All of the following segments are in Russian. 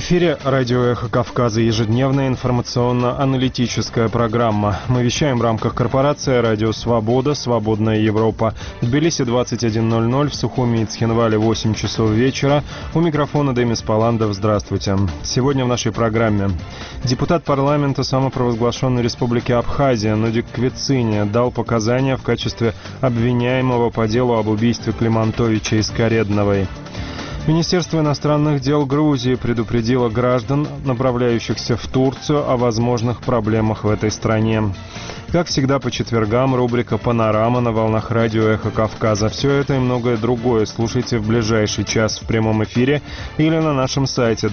эфире радио «Эхо Кавказа», ежедневная информационно-аналитическая программа. Мы вещаем в рамках корпорации «Радио Свобода», «Свободная Европа». В Тбилиси 21:00, в Сухуми и Цхинвале 8 часов вечера. У микрофона Демис Паландов. Здравствуйте. Сегодня в нашей программе. Депутат парламента самопровозглашенной республики Абхазия Нудик Квицини дал показания в качестве обвиняемого по делу об убийстве Климантовича из Каредновой. Министерство иностранных дел Грузии предупредило граждан, направляющихся в Турцию, о возможных проблемах в этой стране. Как всегда, по четвергам рубрика «Панорама» на волнах радио «Эхо Кавказа». Все это и многое другое слушайте в ближайший час в прямом эфире или на нашем сайте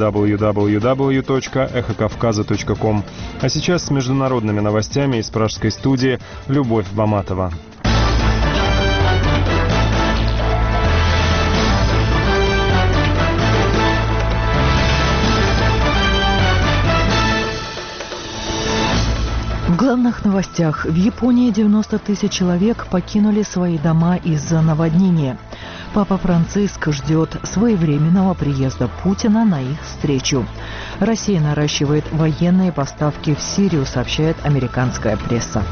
www.эхокавказа.ком. А сейчас с международными новостями из пражской студии Любовь Баматова. В главных новостях. В Японии 90 тысяч человек покинули свои дома из-за наводнения. Папа Франциск ждет своевременного приезда Путина на их встречу. Россия наращивает военные поставки в Сирию, сообщает американская пресса.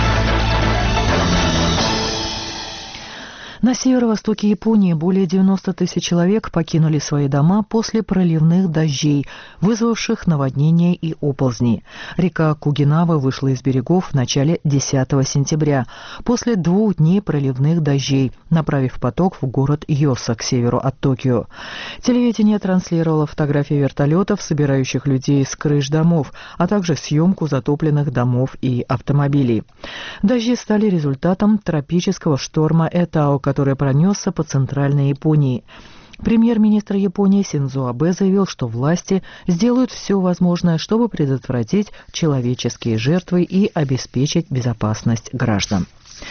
На северо-востоке Японии более 90 тысяч человек покинули свои дома после проливных дождей, вызвавших наводнения и оползни. Река Кугинава вышла из берегов в начале 10 сентября, после 2 дней проливных дождей, направив поток в город Йоса к северу от Токио. Телевидение транслировало фотографии вертолетов, собирающих людей с крыш домов, а также съемку затопленных домов и автомобилей. Дожди стали результатом тропического шторма Этао, который пронесся по центральной Японии. Премьер-министр Японии Синдзо Абэ заявил, что власти сделают все возможное, чтобы предотвратить человеческие жертвы и обеспечить безопасность граждан.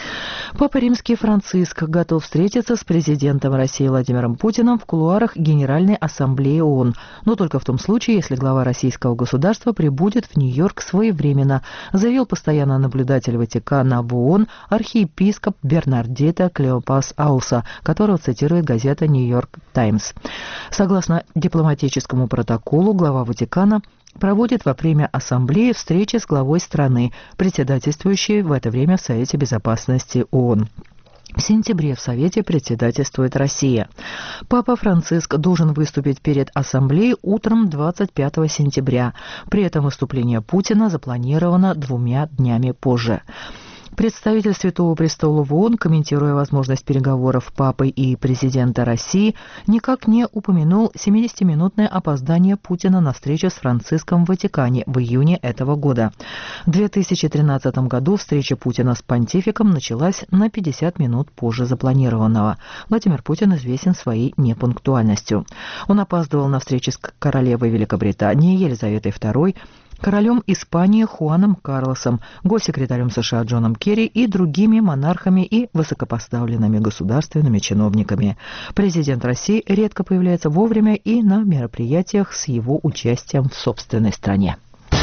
Папа Римский Франциск готов встретиться с президентом России Владимиром Путиным в кулуарах Генеральной Ассамблеи ООН, но только в том случае, если глава российского государства прибудет в Нью-Йорк своевременно, заявил постоянный наблюдатель Ватикана в ООН архиепископ Бернардито Клеопас Ауса, которого цитирует газета «Нью-Йорк Таймс». Согласно дипломатическому протоколу, глава Ватикана проводит во время ассамблеи встречи с главой страны, председательствующей в это время в Совете Безопасности ООН. В сентябре в Совете председательствует Россия. Папа Франциск должен выступить перед Ассамблеей утром 25 сентября. При этом выступление Путина запланировано 2 днями позже. Представитель Святого Престола в ООН, комментируя возможность переговоров Папы и президента России, никак не упомянул 70-минутное опоздание Путина на встречу с Франциском в Ватикане в июне этого года. В 2013 году встреча Путина с понтификом началась на 50 минут позже запланированного. Владимир Путин известен своей непунктуальностью. Он опаздывал на встречи с королевой Великобритании Елизаветой II, королем Испании Хуаном Карлосом, госсекретарем США Джоном Керри и другими монархами и высокопоставленными государственными чиновниками. Президент России редко появляется вовремя и на мероприятиях с его участием в собственной стране.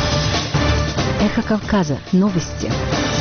Эхо Кавказа. Новости.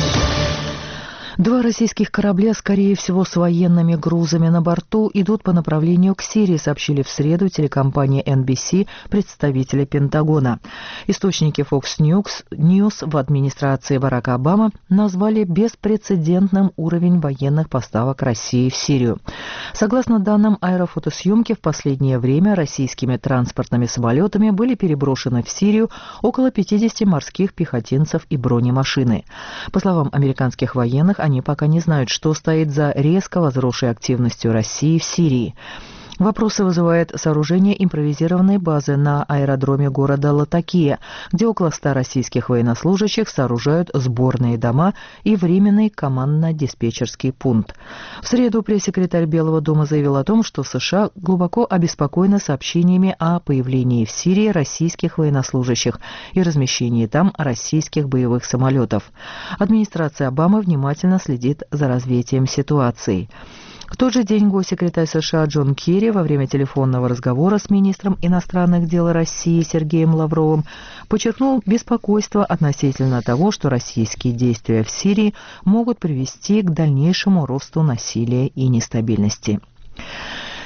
2 российских корабля, скорее всего, с военными грузами на борту, идут по направлению к Сирии, сообщили в среду телекомпании NBC представители Пентагона. Источники Fox News в администрации Барака Обамы назвали беспрецедентным уровень военных поставок России в Сирию. Согласно данным аэрофотосъемки, в последнее время российскими транспортными самолетами были переброшены в Сирию около 50 морских пехотинцев и бронемашины. По словам американских военных, они пока не знают, что стоит за резко возросшей активностью России в Сирии. Вопросы вызывает сооружение импровизированной базы на аэродроме города Латакия, где около 100 российских военнослужащих сооружают сборные дома и временный командно-диспетчерский пункт. В среду пресс-секретарь Белого дома заявил о том, что США глубоко обеспокоены сообщениями о появлении в Сирии российских военнослужащих и размещении там российских боевых самолетов. Администрация Обамы внимательно следит за развитием ситуации. В тот же день госсекретарь США Джон Керри во время телефонного разговора с министром иностранных дел России Сергеем Лавровым подчеркнул беспокойство относительно того, что российские действия в Сирии могут привести к дальнейшему росту насилия и нестабильности.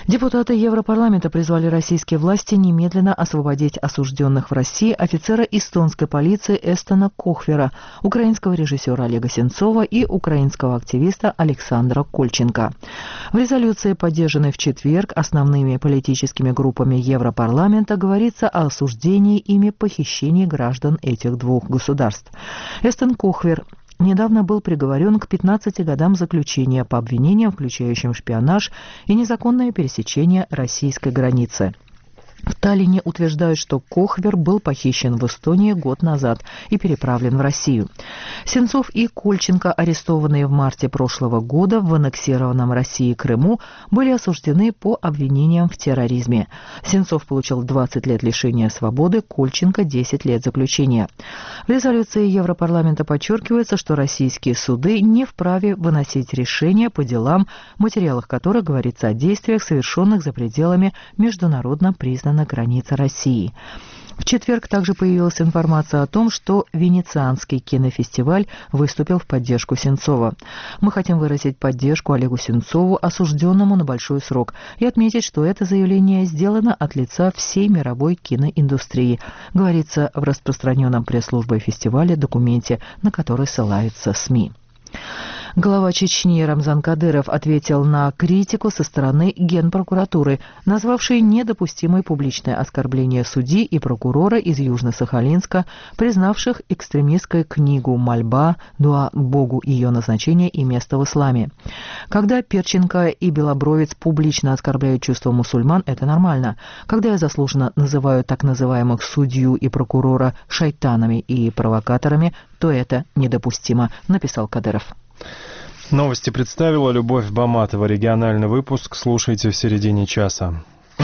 Депутаты Европарламента призвали российские власти немедленно освободить осужденных в России офицера эстонской полиции Эстона Кохвера, украинского режиссера Олега Сенцова и украинского активиста Александра Кольченко. В резолюции, поддержанной в четверг основными политическими группами Европарламента, говорится о осуждении ими похищений граждан этих двух государств. Эстон Кохвер недавно был приговорен к 15 годам заключения по обвинениям, включающим шпионаж и незаконное пересечение российской границы. В Таллине утверждают, что Кохвер был похищен в Эстонии год назад и переправлен в Россию. Сенцов и Кольченко, арестованные в марте прошлого года в аннексированном России Крыму, были осуждены по обвинениям в терроризме. Сенцов получил 20 лет лишения свободы, Кольченко – 10 лет заключения. В резолюции Европарламента подчеркивается, что российские суды не вправе выносить решения по делам, в материалах которых говорится о действиях, совершенных за пределами международно признанных на границе России. В четверг также появилась информация о том, что Венецианский кинофестиваль выступил в поддержку Сенцова. Мы хотим выразить поддержку Олегу Сенцову, осужденному на большой срок, и отметить, что это заявление сделано от лица всей мировой киноиндустрии, говорится в распространенном пресс-службой фестиваля документе, на который ссылаются СМИ. Глава Чечни Рамзан Кадыров ответил на критику со стороны Генпрокуратуры, назвавшей недопустимой публичное оскорбление судьи и прокурора из Южно-Сахалинска, признавших экстремистской книгу «Мольба», «Дуа Богу», ее назначение и место в исламе. Когда Перченко и Белобровец публично оскорбляют чувства мусульман, это нормально. Когда я заслуженно называю так называемых судью и прокурора шайтанами и провокаторами, то это недопустимо, написал Кадыров. Новости представила Любовь Баматова. Региональный выпуск слушайте в середине часа.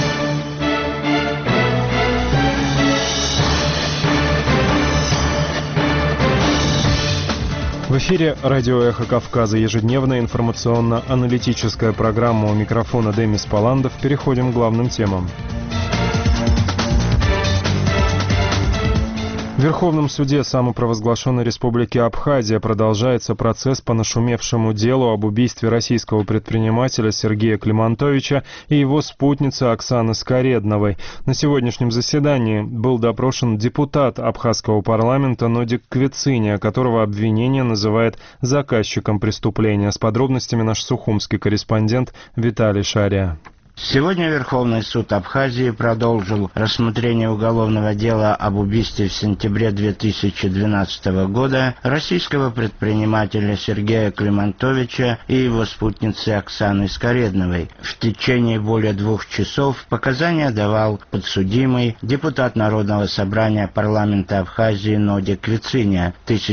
В эфире радио «Эхо Кавказа», ежедневная информационно-аналитическая программа. У микрофона Демис Паландов. Переходим к главным темам. В Верховном суде самопровозглашенной Республики Абхазия продолжается процесс по нашумевшему делу об убийстве российского предпринимателя Сергея Климантовича и его спутницы Оксаны Скаредновой. На сегодняшнем заседании был допрошен депутат абхазского парламента Нодик Квициня, которого обвинение называет заказчиком преступления. С подробностями наш сухумский корреспондент Виталий Шария. Сегодня Верховный суд Абхазии продолжил рассмотрение уголовного дела об убийстве в сентябре 2012 года российского предпринимателя Сергея Климантовича и его спутницы Оксаны Скаредновой. В течение более 2 часов показания давал подсудимый депутат Народного собрания парламента Абхазии Нодик Квициня,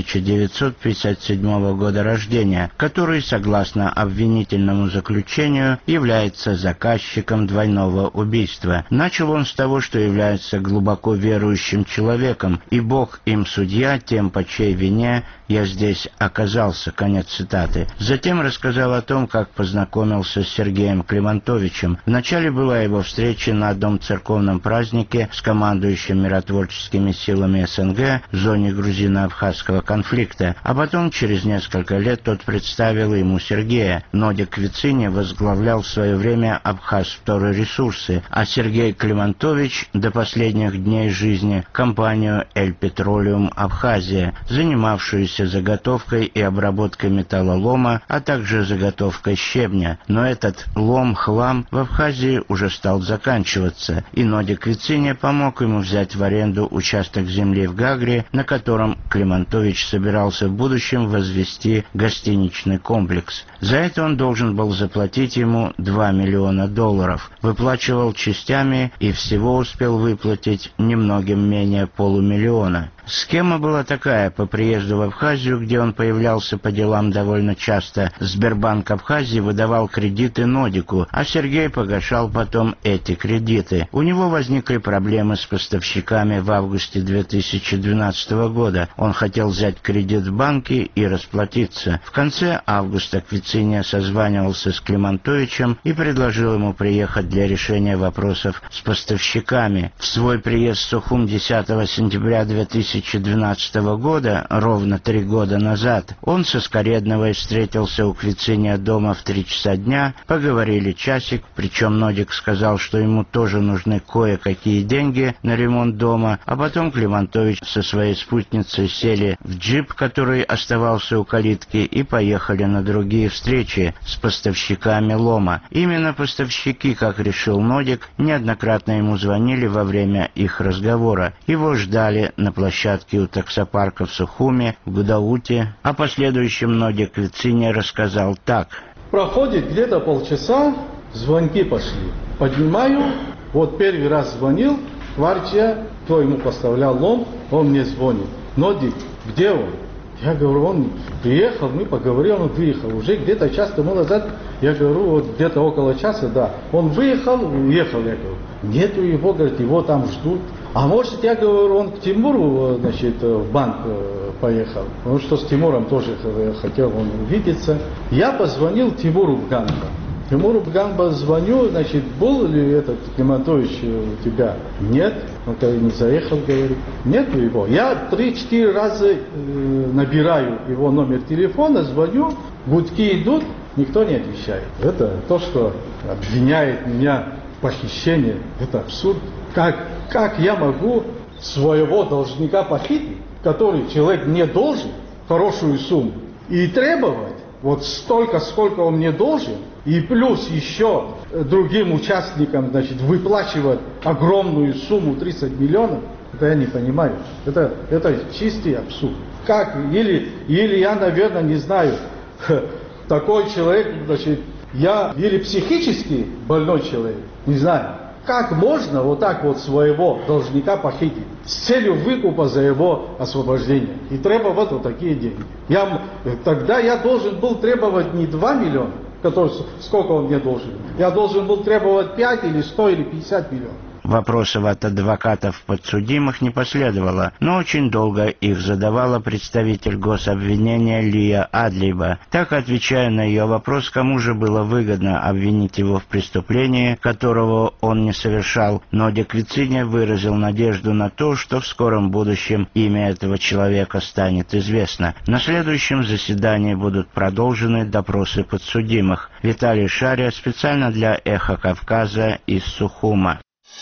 1957 года рождения, который, согласно обвинительному заключению, является заказчиком двойного убийства. Начал он с того, что является глубоко верующим человеком, и Бог им судья, тем по чьей вине я здесь оказался. Конец цитаты. Затем рассказал о том, как познакомился с Сергеем Климантовичем. Вначале была его встреча на одном церковном празднике с командующим миротворческими силами СНГ в зоне грузино-абхазского конфликта, а потом через несколько лет тот представил ему Сергея. Нодик Квициня возглавлял в свое время Абхаз-Вторресурсы, а Сергей Климантович до последних дней жизни компанию «Эль Петролиум Абхазия», занимавшуюся заготовкой и обработкой металлолома, а также заготовкой щебня. Но этот лом-хлам в Абхазии уже стал заканчиваться, и Нодик Квициня помог ему взять в аренду участок земли в Гагре, на котором Климантович собирался в будущем возвести гостиничный комплекс. За это он должен был заплатить ему $2 миллиона. Выплачивал частями и всего успел выплатить немногим менее $500 000. Схема была такая: по приезду в Абхазию, где он появлялся по делам довольно часто, Сбербанк Абхазии выдавал кредиты Нодику, а Сергей погашал потом эти кредиты. У него возникли проблемы с поставщиками в августе 2012 года. Он хотел взять кредит в банке и расплатиться. В конце августа Квициня созванивался с Климантовичем и предложил ему приехать для решения вопросов с поставщиками. В свой приезд в Сухум 10 сентября 2012 2012 года, ровно 3 года назад, он со Скоредновой встретился у Квициния дома в 3 часа дня, поговорили часик, причем Нодик сказал, что ему тоже нужны кое-какие деньги на ремонт дома, а потом Климантович со своей спутницей сели в джип, который оставался у калитки, и поехали на другие встречи с поставщиками лома. Именно поставщики, как решил Нодик, неоднократно ему звонили во время их разговора. Его ждали на площадке у таксопарка в Сухуми, в Гудауте. О последующем Нодик Квициния рассказал так. Проходит где-то полчаса, звонки пошли. Поднимаю, вот первый раз звонил, Кварча, кто ему поставлял лом, он мне звонит. Нодик, где он? Я говорю, он приехал, мы поговорили, он выехал. Уже где-то час тому назад, я говорю, вот где-то около часа, да. Он выехал, уехал, я говорю. Нету его, говорит, его там ждут. А может, я говорю, он к Тимуру, значит, в банк поехал. Потому что с Тимуром тоже хотел он увидеться. Я позвонил Тимуру в Ганба. Тимуру в Ганба звоню, значит, был ли этот Климантович у тебя? Нет. Он не заехал, говорит. Нету его. Я 3-4 раза набираю его номер телефона, звоню, гудки идут, никто не отвечает. Это то, что обвиняет меня в похищении. Это абсурд. Как я могу своего должника похитить, который человек мне должен, хорошую сумму, и требовать вот столько, сколько он мне должен, и плюс еще другим участникам, значит, выплачивать огромную сумму 30 миллионов, это я не понимаю. Это чистый абсурд. Как? Или я, наверное, не знаю, такой человек, значит, я или психически больной человек, не знаю. Как можно вот так вот своего должника похитить с целью выкупа за его освобождение и требовать вот такие деньги? Тогда я должен был требовать не 2 миллиона, сколько он мне должен. Я должен был требовать 5 или 100 или 50 миллионов. Вопросов от адвокатов подсудимых не последовало, но очень долго их задавала представитель гособвинения Лия Адлиба. Так, отвечая на ее вопрос, кому же было выгодно обвинить его в преступлении, которого он не совершал, Нодик Квициния выразил надежду на то, что в скором будущем имя этого человека станет известно. На следующем заседании будут продолжены допросы подсудимых. Виталий Шария специально для «Эхо Кавказа» из Сухума.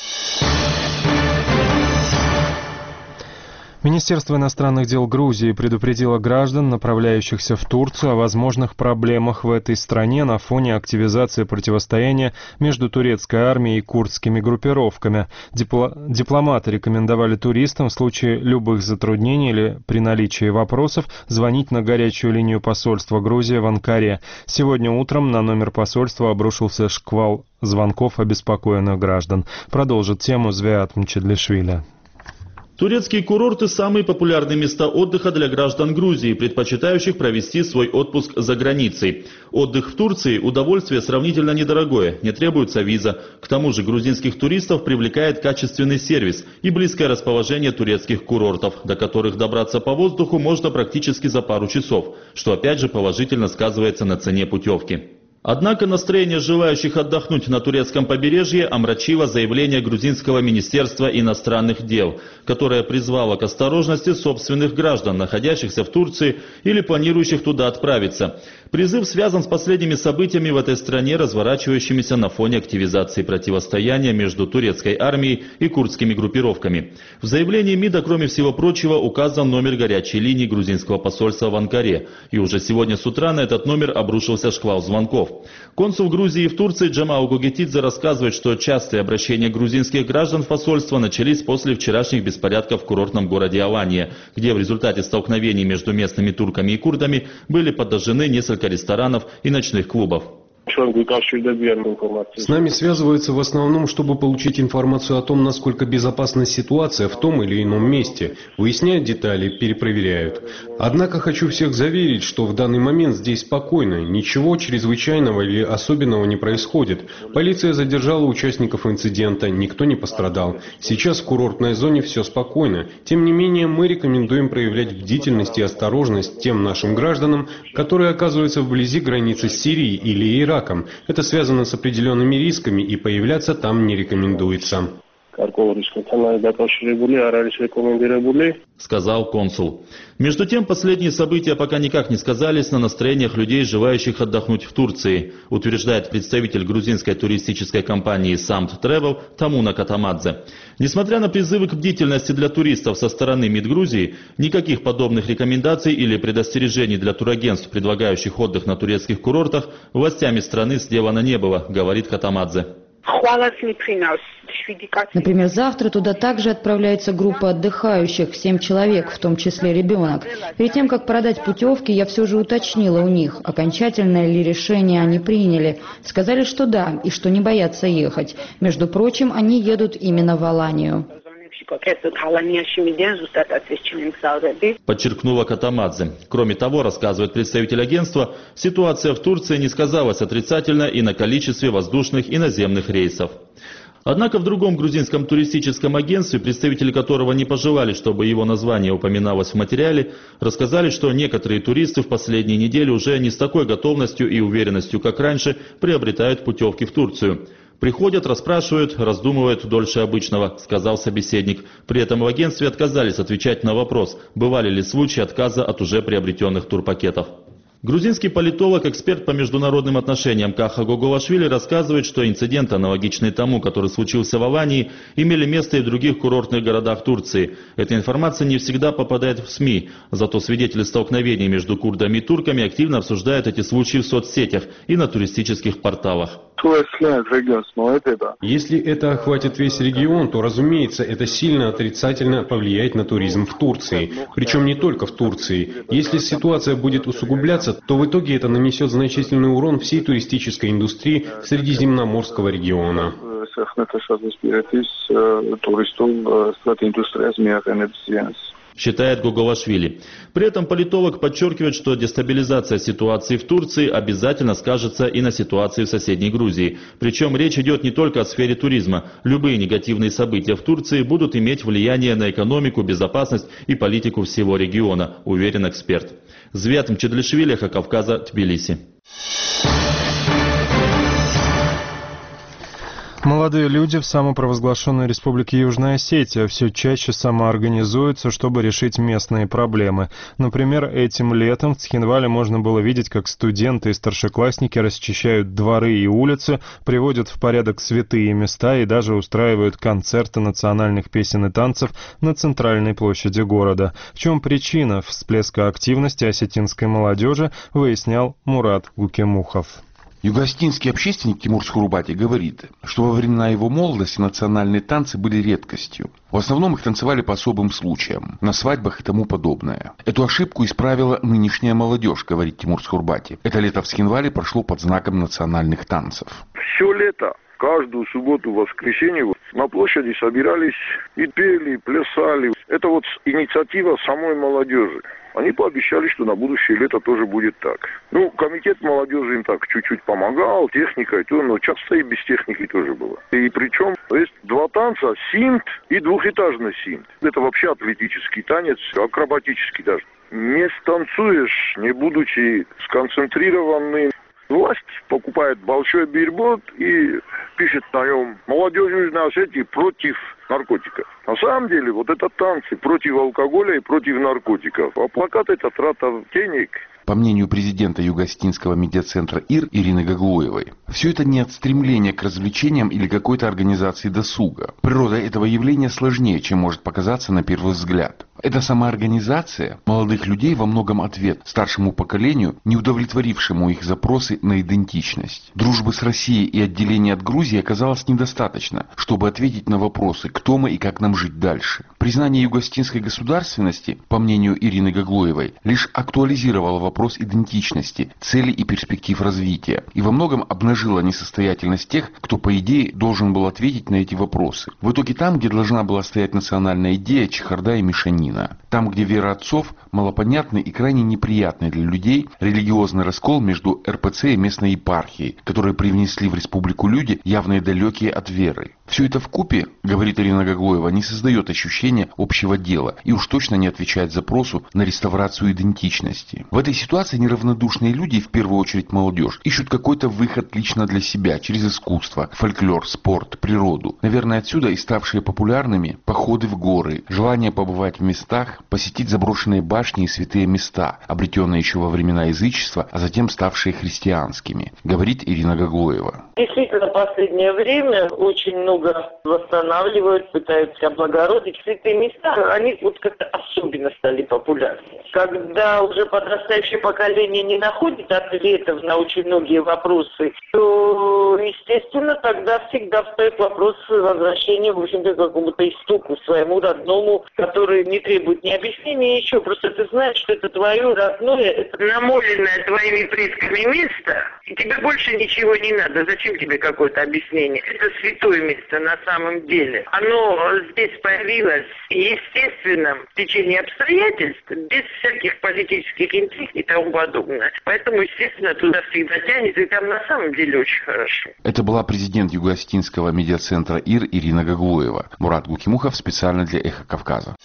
Министерство иностранных дел Грузии предупредило граждан, направляющихся в Турцию, о возможных проблемах в этой стране на фоне активизации противостояния между турецкой армией и курдскими группировками. Дипломаты рекомендовали туристам в случае любых затруднений или при наличии вопросов звонить на горячую линию посольства Грузии в Анкаре. Сегодня утром на номер посольства обрушился шквал звонков обеспокоенных граждан. Продолжит тему Звиат Мчедлишвили. Турецкие курорты – самые популярные места отдыха для граждан Грузии, предпочитающих провести свой отпуск за границей. Отдых в Турции – удовольствие сравнительно недорогое, не требуется виза. К тому же грузинских туристов привлекает качественный сервис и близкое расположение турецких курортов, до которых добраться по воздуху можно практически за пару часов, что опять же положительно сказывается на цене путевки. Однако настроение желающих отдохнуть на турецком побережье омрачило заявление грузинского министерства иностранных дел, которое призвало к осторожности собственных граждан, находящихся в Турции или планирующих туда отправиться. Призыв связан с последними событиями в этой стране, разворачивающимися на фоне активизации противостояния между турецкой армией и курдскими группировками. В заявлении МИДа, кроме всего прочего, указан номер горячей линии грузинского посольства в Анкаре. И уже сегодня с утра на этот номер обрушился шквал звонков. Консул Грузии в Турции Джамал Гугетидзе рассказывает, что частые обращения грузинских граждан в посольство начались после вчерашних беспорядков в курортном городе Алания, где в результате столкновений между местными турками и курдами были подожжены несколько ресторанов и ночных клубов. С нами связываются в основном, чтобы получить информацию о том, насколько безопасна ситуация в том или ином месте, выясняют детали, перепроверяют. Однако хочу всех заверить, что в данный момент здесь спокойно, ничего чрезвычайного или особенного не происходит. Полиция задержала участников инцидента, никто не пострадал. Сейчас в курортной зоне все спокойно. Тем не менее, мы рекомендуем проявлять бдительность и осторожность тем нашим гражданам, которые оказываются вблизи границы с Сирией или Ираком. Это связано с определенными рисками, и появляться там не рекомендуется. сказал консул. Между тем, последние события пока никак не сказались на настроениях людей, желающих отдохнуть в Турции, утверждает представитель грузинской туристической компании Samt Travel Тамуна Катамадзе. Несмотря на призывы к бдительности для туристов со стороны МИД Грузии, никаких подобных рекомендаций или предостережений для турагентств, предлагающих отдых на турецких курортах, властями страны сделано не было, говорит Катамадзе. Например, завтра туда также отправляется группа отдыхающих, 7 человек, в том числе ребенок. Перед тем, как продать путевки, я все же уточнила у них, окончательное ли решение они приняли. Сказали, что да, и что не боятся ехать. Между прочим, они едут именно в Аланию. Подчеркнула Катамадзе. Кроме того, рассказывает представитель агентства, ситуация в Турции не сказалась отрицательно и на количестве воздушных и наземных рейсов. Однако в другом грузинском туристическом агентстве, представители которого не пожелали, чтобы его название упоминалось в материале, рассказали, что некоторые туристы в последние недели уже не с такой готовностью и уверенностью, как раньше, приобретают путевки в Турцию. Приходят, расспрашивают, раздумывают дольше обычного, сказал собеседник. При этом в агентстве отказались отвечать на вопрос, бывали ли случаи отказа от уже приобретенных турпакетов. Грузинский политолог, эксперт по международным отношениям Каха Гогулашвили рассказывает, что инциденты, аналогичные тому, который случился в Алании, имели место и в других курортных городах Турции. Эта информация не всегда попадает в СМИ, зато свидетели столкновений между курдами и турками активно обсуждают эти случаи в соцсетях и на туристических порталах. Если это охватит весь регион, то, разумеется, это сильно отрицательно повлияет на туризм в Турции. Причем не только в Турции. Если ситуация будет усугубляться, то в итоге это нанесет значительный урон всей туристической индустрии Средиземноморского региона. Считает Гогулашвили. При этом политолог подчеркивает, что дестабилизация ситуации в Турции обязательно скажется и на ситуации в соседней Грузии. Причем речь идет не только о сфере туризма. Любые негативные события в Турции будут иметь влияние на экономику, безопасность и политику всего региона, уверен эксперт. Звят Мчедлишвили, Кавказа, Тбилиси. Молодые люди в самопровозглашенной республике Южная Осетия все чаще самоорганизуются, чтобы решить местные проблемы. Например, этим летом в Цхинвале можно было видеть, как студенты и старшеклассники расчищают дворы и улицы, приводят в порядок святые места и даже устраивают концерты национальных песен и танцев на центральной площади города. В чем причина всплеска активности осетинской молодежи, выяснял Мурат Гукемухов. Юго-осетинский общественник Тимур Схурбати говорит, что во времена его молодости национальные танцы были редкостью. В основном их танцевали по особым случаям, на свадьбах и тому подобное. Эту ошибку исправила нынешняя молодежь, говорит Тимур Схурбати. Это лето в Цхинвале прошло под знаком национальных танцев. Все лето, каждую субботу, воскресенье на площади собирались и пели, и плясали. Это вот инициатива самой молодежи. Они пообещали, что на будущее лето тоже будет так. Комитет молодежи им так чуть-чуть помогал, техникой, но часто и без техники тоже было. И причем есть два танца, синт и двухэтажный синт. Это вообще атлетический танец, акробатический даже. Не станцуешь, не будучи сконцентрированным. Власть покупает большой бильборд и пишет на нем «Молодежь Южной Осетии против наркотиков». На самом деле, вот это танцы против алкоголя и против наркотиков. А плакат — это трата денег. По мнению президента Юго-Осетинского медиацентра ИР Ирины Гаглоевой, все это не от стремления к развлечениям или какой-то организации досуга. Природа этого явления сложнее, чем может показаться на первый взгляд. Эта самоорганизация молодых людей во многом ответ старшему поколению, не удовлетворившему их запросы на идентичность. Дружбы с Россией и отделения от Грузии оказалось недостаточно, чтобы ответить на вопросы, кто мы и как нам жить дальше. Признание юго-осетинской государственности, по мнению Ирины Гаглоевой, лишь актуализировало вопрос идентичности, целей и перспектив развития, и во многом обнажило несостоятельность тех, кто, по идее, должен был ответить на эти вопросы. В итоге там, где должна была стоять национальная идея, чехарда и мешанина. Украина. Там, где вера отцов малопонятный и крайне неприятный для людей религиозный раскол между РПЦ и местной епархией, которые привнесли в республику люди, явно далекие от веры. Все это вкупе, говорит Ирина Гаглоева, не создает ощущения общего дела и уж точно не отвечает запросу на реставрацию идентичности. В этой ситуации неравнодушные люди, в первую очередь молодежь, ищут какой-то выход лично для себя, через искусство, фольклор, спорт, природу. Наверное, отсюда и ставшие популярными походы в горы, желание побывать в местах, посетить заброшенные башни и святые места, обретенные еще во времена язычества, а затем ставшие христианскими, говорит Ирина Гаглоева. Действительно, в последнее время очень много восстанавливают, пытаются облагородить. Святые места, они вот как-то особенно стали популярны. Когда уже подрастающее поколение не находит ответов на очень многие вопросы, то, естественно, тогда всегда встает вопрос возвращения, в общем-то, к какому-то истоку своему родному, который не требует ни объяснения, ничего. Просто ты знаешь, что это твое родное, это намоленное твоими предками место, и тебе больше ничего не надо. Зачем тебе какое-то объяснение? Это святое место на самом деле. Оно здесь появилось естественно в течение обстоятельств, без всяких политических интриг и тому подобное. Поэтому, естественно, туда всегда тянет, и там на самом деле очень хорошо. Это была президент Юго-Осетинского медиацентра ИР Ирина Гаглоева. Мурат Гукимухов специально для «Эхо Кавказа».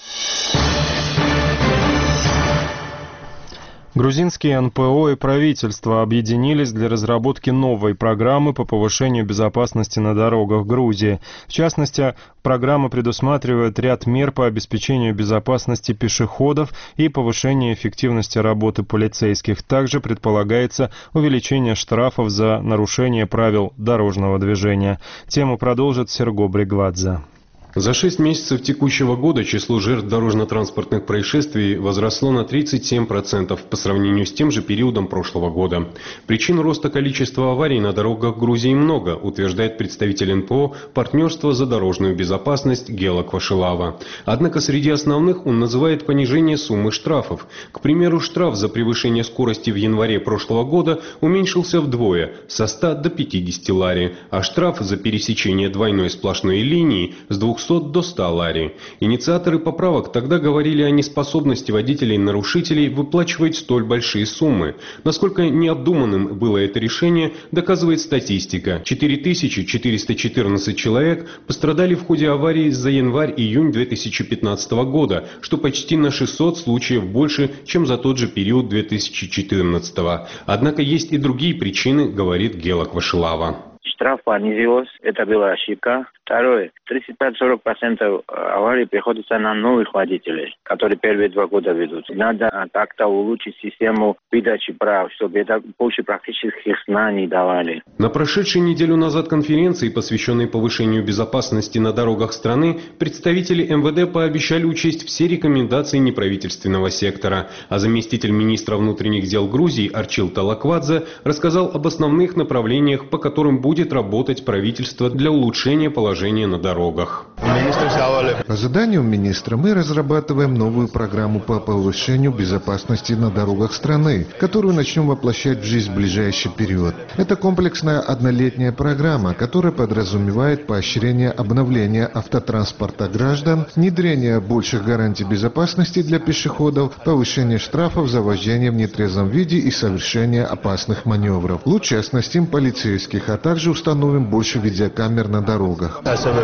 Грузинские НПО и правительство объединились для разработки новой программы по повышению безопасности на дорогах Грузии. В частности, программа предусматривает ряд мер по обеспечению безопасности пешеходов и повышению эффективности работы полицейских. Также предполагается увеличение штрафов за нарушение правил дорожного движения. Тему продолжит Серго Бригвадзе. За 6 месяцев текущего года число жертв дорожно-транспортных происшествий возросло на 37% по сравнению с тем же периодом прошлого года. Причин роста количества аварий на дорогах Грузии много, утверждает представитель НПО «Партнерство за дорожную безопасность» Гела Квашилава. Однако среди основных он называет понижение суммы штрафов. К примеру, штраф за превышение скорости в январе прошлого года уменьшился вдвое, со 100 до 50 лари, а штраф за пересечение двойной сплошной линии с 200 до 100 лари. Инициаторы поправок тогда говорили о неспособности водителей-нарушителей выплачивать столь большие суммы. Насколько необдуманным было это решение, доказывает статистика. 4414 человек пострадали в ходе аварии за январь-июнь 2015 года, что почти на 600 случаев больше, чем за тот же период 2014. Однако есть и другие причины, говорит Гела Квашилава. Штраф понизилась, это была ошибка. Второе, 35-40% аварий приходится на новых водителей, которые первые 2 года ведут. Надо как-то улучшить систему выдачи прав, чтобы это больше практических знаний давали. На прошедшей неделю назад конференции, посвященной повышению безопасности на дорогах страны, представители МВД пообещали учесть все рекомендации неправительственного сектора, а заместитель министра внутренних дел Грузии Арчил Талаквадзе рассказал об основных направлениях, по которым будет работать правительство для улучшения положения на дорогах. По заданию министра мы разрабатываем новую программу по повышению безопасности на дорогах страны, которую начнем воплощать в жизнь в ближайший период. Это комплексная однолетняя программа, которая подразумевает поощрение обновления автотранспорта граждан, внедрение больших гарантий безопасности для пешеходов, повышение штрафов за вождение в нетрезвом виде и совершение опасных маневров. Лучше оснастим полицейских, а также установим больше видеокамер на дорогах.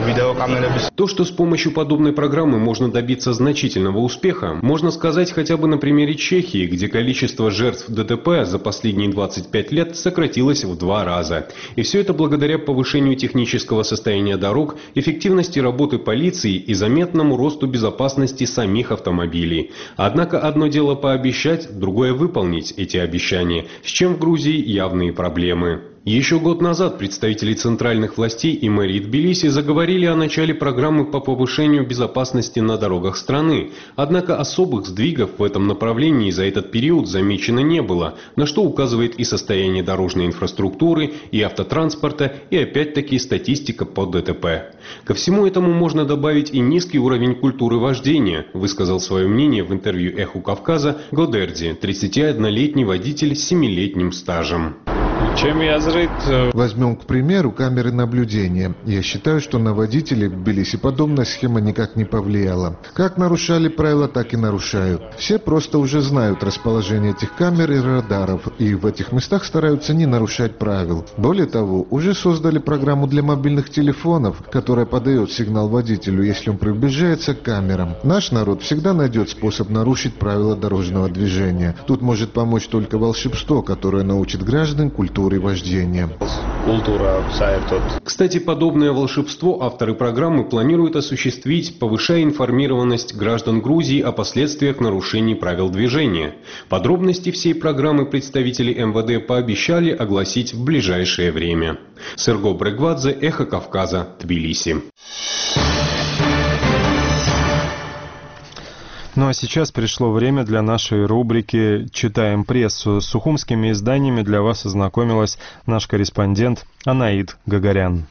То, что с помощью подобной программы можно добиться значительного успеха, можно сказать хотя бы на примере Чехии, где количество жертв ДТП за последние 25 лет сократилось в 2 раза. И все это благодаря повышению технического состояния дорог, эффективности работы полиции и заметному росту безопасности самих автомобилей. Однако одно дело пообещать, другое выполнить эти обещания, с чем в Грузии явные проблемы. Еще год назад представители центральных властей и мэрии Тбилиси заговорили о начале программы по повышению безопасности на дорогах страны. Однако особых сдвигов в этом направлении за этот период замечено не было, на что указывает и состояние дорожной инфраструктуры, и автотранспорта, и опять-таки статистика по ДТП. Ко всему этому можно добавить и низкий уровень культуры вождения, высказал свое мнение в интервью «Эху Кавказа» Годерди, 31-летний водитель с 7-летним стажем. Возьмем, к примеру, камеры наблюдения. Я считаю, что на водителей в Тбилиси подобная схема никак не повлияла. Как нарушали правила, так и нарушают. Все просто уже знают расположение этих камер и радаров, и в этих местах стараются не нарушать правил. Более того, уже создали программу для мобильных телефонов, которая подает сигнал водителю, если он приближается к камерам. Наш народ всегда найдет способ нарушить правила дорожного движения. Тут может помочь только волшебство, которое научит граждан культуре вождения. Кстати, подобное волшебство авторы программы планируют осуществить, повышая информированность граждан Грузии о последствиях нарушений правил движения. Подробности всей программы представители МВД пообещали огласить в ближайшее время. Серго Брегвадзе, Эхо Кавказа, Тбилиси. Ну а сейчас пришло время для нашей рубрики «Читаем прессу». С сухумскими изданиями для вас ознакомилась наш корреспондент Анаид Гагарян.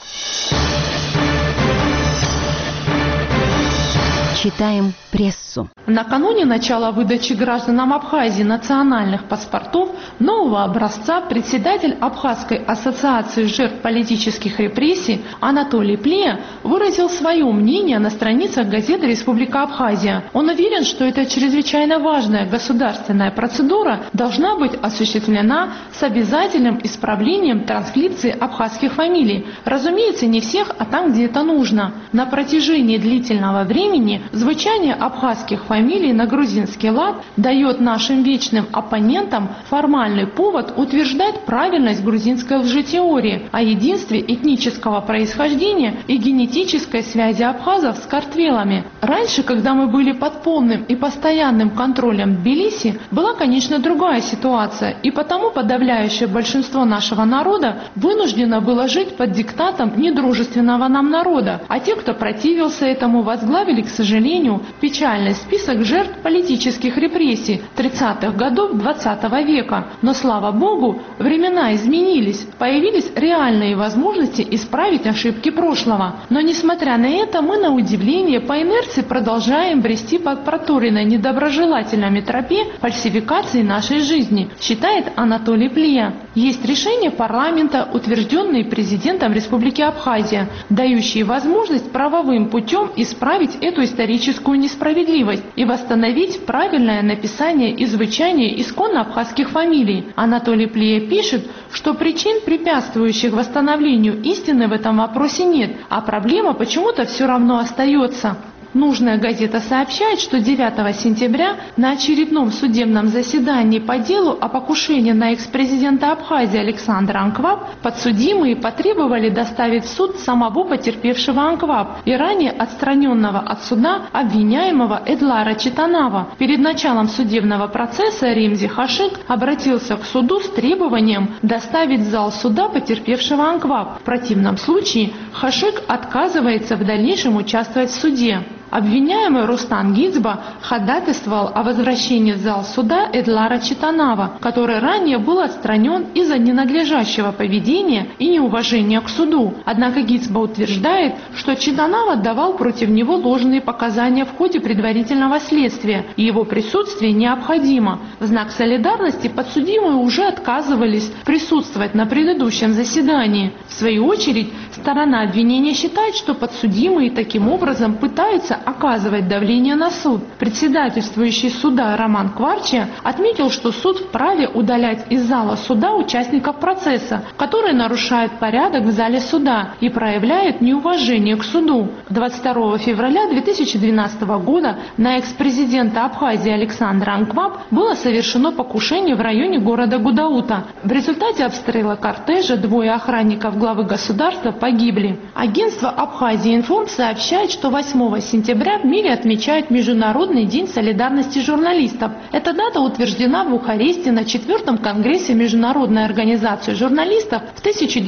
Читаем прессу. Накануне начала выдачи гражданам Абхазии национальных паспортов нового образца председатель Абхазской ассоциации жертв политических репрессий Анатолий Плея выразил свое мнение на страницах газеты «Республика Абхазия». Он уверен, что эта чрезвычайно важная государственная процедура должна быть осуществлена с обязательным исправлением транскрипции абхазских фамилий. Разумеется, не всех, а там, где это нужно. На протяжении длительного времени звучание абхазских фамилий на грузинский лад дает нашим вечным оппонентам формальный повод утверждать правильность грузинской лжетеории о единстве этнического происхождения и генетической связи абхазов с картвелами. Раньше, когда мы были под полным и постоянным контролем Тбилиси, была, конечно, другая ситуация, и потому подавляющее большинство нашего народа вынуждено было жить под диктатом недружественного нам народа, а те, кто противился этому, возглавили, к сожалению, печальный список жертв политических репрессий 30-х годов 20 века. Но, слава Богу, времена изменились, появились реальные возможности исправить ошибки прошлого. Но, несмотря на это, мы, на удивление, по инерции продолжаем брести по проторенной недоброжелательными тропе фальсификации нашей жизни, считает Анатолий Плея. Есть решения парламента, утвержденные президентом Республики Абхазия, дающие возможность правовым путем исправить эту историческую несправедливость и восстановить правильное написание и звучание исконно абхазских фамилий. Анатолий Плея пишет, что причин, препятствующих восстановлению истины в этом вопросе нет, а проблема почему-то все равно остается. Нужная газета сообщает, что 9 сентября на очередном судебном заседании по делу о покушении на экс-президента Абхазии Александра Анкваб подсудимые потребовали доставить в суд самого потерпевшего Анкваб и ранее отстраненного от суда обвиняемого Эдлара Читанава. Перед началом судебного процесса Ремзи Хашик обратился к суду с требованием доставить в зал суда потерпевшего Анкваб. В противном случае Хашик отказывается в дальнейшем участвовать в суде. Обвиняемый Рустам Гицба ходатайствовал о возвращении в зал суда Эдлара Читанава, который ранее был отстранен из-за ненадлежащего поведения и неуважения к суду. Однако Гицба утверждает, что Читанава давал против него ложные показания в ходе предварительного следствия, и его присутствие необходимо. В знак солидарности подсудимые уже отказывались присутствовать на предыдущем заседании. В свою очередь, сторона обвинения считает, что подсудимые таким образом пытаются оказывать давление на суд. Председательствующий суда Роман Кварчия отметил, что суд вправе удалять из зала суда участников процесса, которые нарушают порядок в зале суда и проявляют неуважение к суду. 22 февраля 2012 года на экс-президента Абхазии Александра Анкваб было совершено покушение в районе города Гудаута. В результате обстрела кортежа 2 охранников главы государства погибли. Агентство Абхазия Информ сообщает, что 8 сентября в мире отмечают Международный день солидарности журналистов. Эта дата утверждена в Бухаресте на 4-м Конгрессе Международной организации журналистов в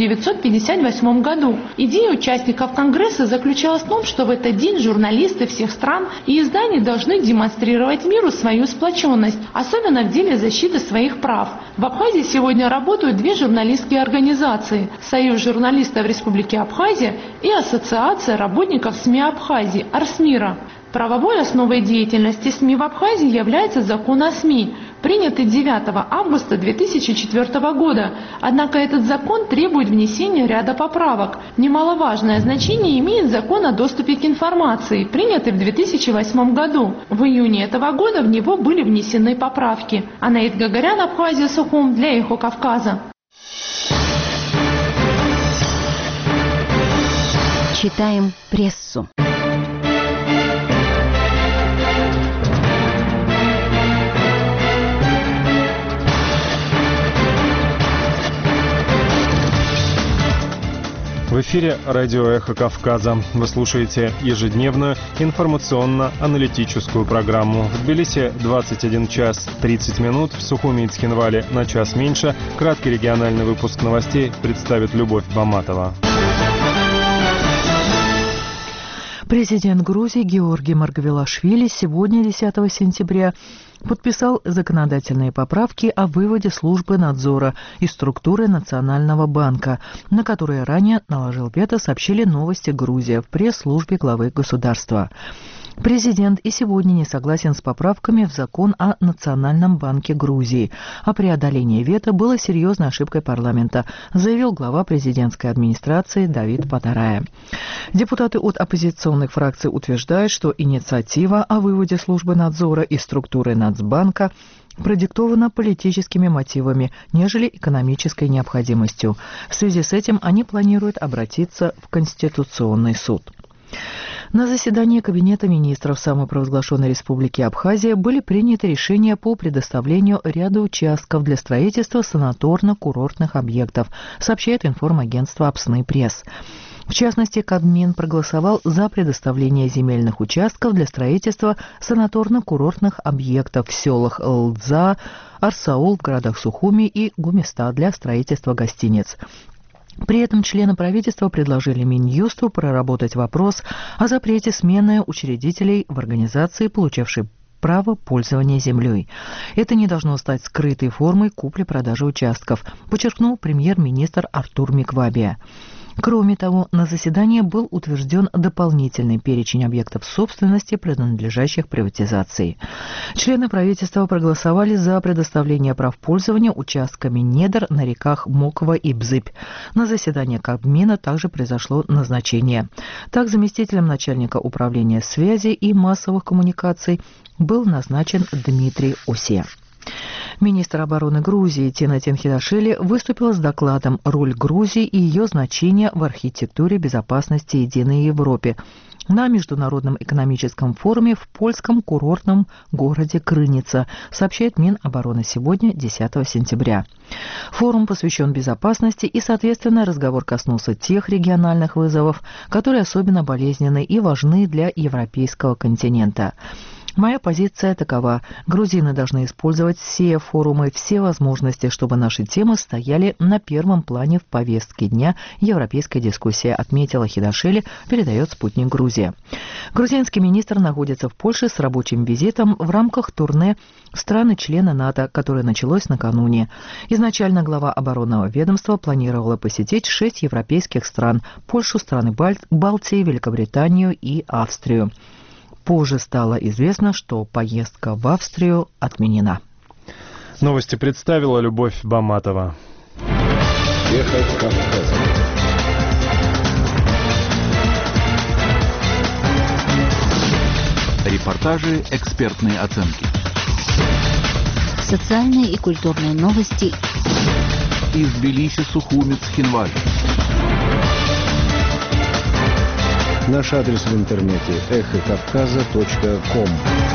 1958 году. Идея участников Конгресса заключалась в том, что в этот день журналисты всех стран и изданий должны демонстрировать миру свою сплоченность, особенно в деле защиты своих прав. В Абхазии сегодня работают 2 журналистские организации – Союз журналистов Республики Абхазия и Ассоциация работников СМИ Абхазии – Арсмира. Правовой основой деятельности СМИ в Абхазии является закон о СМИ. принятый 9 августа 2004 года. Однако этот закон требует внесения ряда поправок. Немаловажное значение имеет закон о доступе к информации, принятый в 2008 году. В июне этого года в него были внесены поправки. Анаит Гагарян, Абхазия, Сухум, для Эхо Кавказа. Читаем прессу. В эфире радио «Эхо Кавказа». Вы слушаете ежедневную информационно-аналитическую программу. В Тбилиси 21 час 30 минут, в Сухуми и Цхинвале на час меньше. Краткий региональный выпуск новостей представит Любовь Баматова. Президент Грузии Георгий Маргвелашвили сегодня, 10 сентября, подписал законодательные поправки о выводе службы надзора из структуры Национального банка, на которые ранее наложил вето, сообщили «Новости Грузия» в пресс-службе главы государства. Президент и сегодня не согласен с поправками в закон о Национальном банке Грузии. А преодоление вето было серьезной ошибкой парламента, заявил глава президентской администрации Давид Патарая. Депутаты от оппозиционных фракций утверждают, что инициатива о выводе службы надзора из структуры Нацбанка продиктована политическими мотивами, нежели экономической необходимостью. В связи с этим они планируют обратиться в Конституционный суд. На заседании Кабинета министров самопровозглашенной Республики Абхазия были приняты решения по предоставлению ряда участков для строительства санаторно-курортных объектов, сообщает информагентство «Апсны Пресс». В частности, Кабмин проголосовал за предоставление земельных участков для строительства санаторно-курортных объектов в селах Лдза, Арсаул, в городах Сухуми и Гумиста для строительства гостиниц. При этом члены правительства предложили Минюсту проработать вопрос о запрете смены учредителей в организации, получившей право пользования землей. Это не должно стать скрытой формой купли-продажи участков, подчеркнул премьер-министр Артур Миквабия. Кроме того, на заседании был утвержден дополнительный перечень объектов собственности, принадлежащих приватизации. Члены правительства проголосовали за предоставление прав пользования участками недр на реках Моква и Бзыбь. На заседании Кабмина также произошло назначение. Так, заместителем начальника управления связи и массовых коммуникаций был назначен Дмитрий Осе. Министр обороны Грузии Тина Тенхидашвили выступила с докладом «Роль Грузии и ее значение в архитектуре безопасности Единой Европе» на Международном экономическом форуме в польском курортном городе Крыница, сообщает Минобороны сегодня, 10 сентября. Форум посвящен безопасности и, соответственно, разговор коснулся тех региональных вызовов, которые особенно болезненны и важны для европейского континента. Моя позиция такова. Грузины должны использовать все форумы, все возможности, чтобы наши темы стояли на первом плане в повестке дня европейской дискуссии, отметила Хидашвили, передает «Спутник Грузия». Грузинский министр находится в Польше с рабочим визитом в рамках турне в страны-члены НАТО, которое началось накануне. Изначально глава оборонного ведомства планировала посетить 6 европейских стран – Польшу, страны Балтии, Великобританию и Австрию. Позже стало известно, что поездка в Австрию отменена. Новости представила Любовь Баматова. Эхо Кавказа. Репортажи, экспертные оценки. Социальные и культурные новости. Из Тбилиси, Сухуми, Цхинвали. Наш адрес в интернете эхокавказа.ком.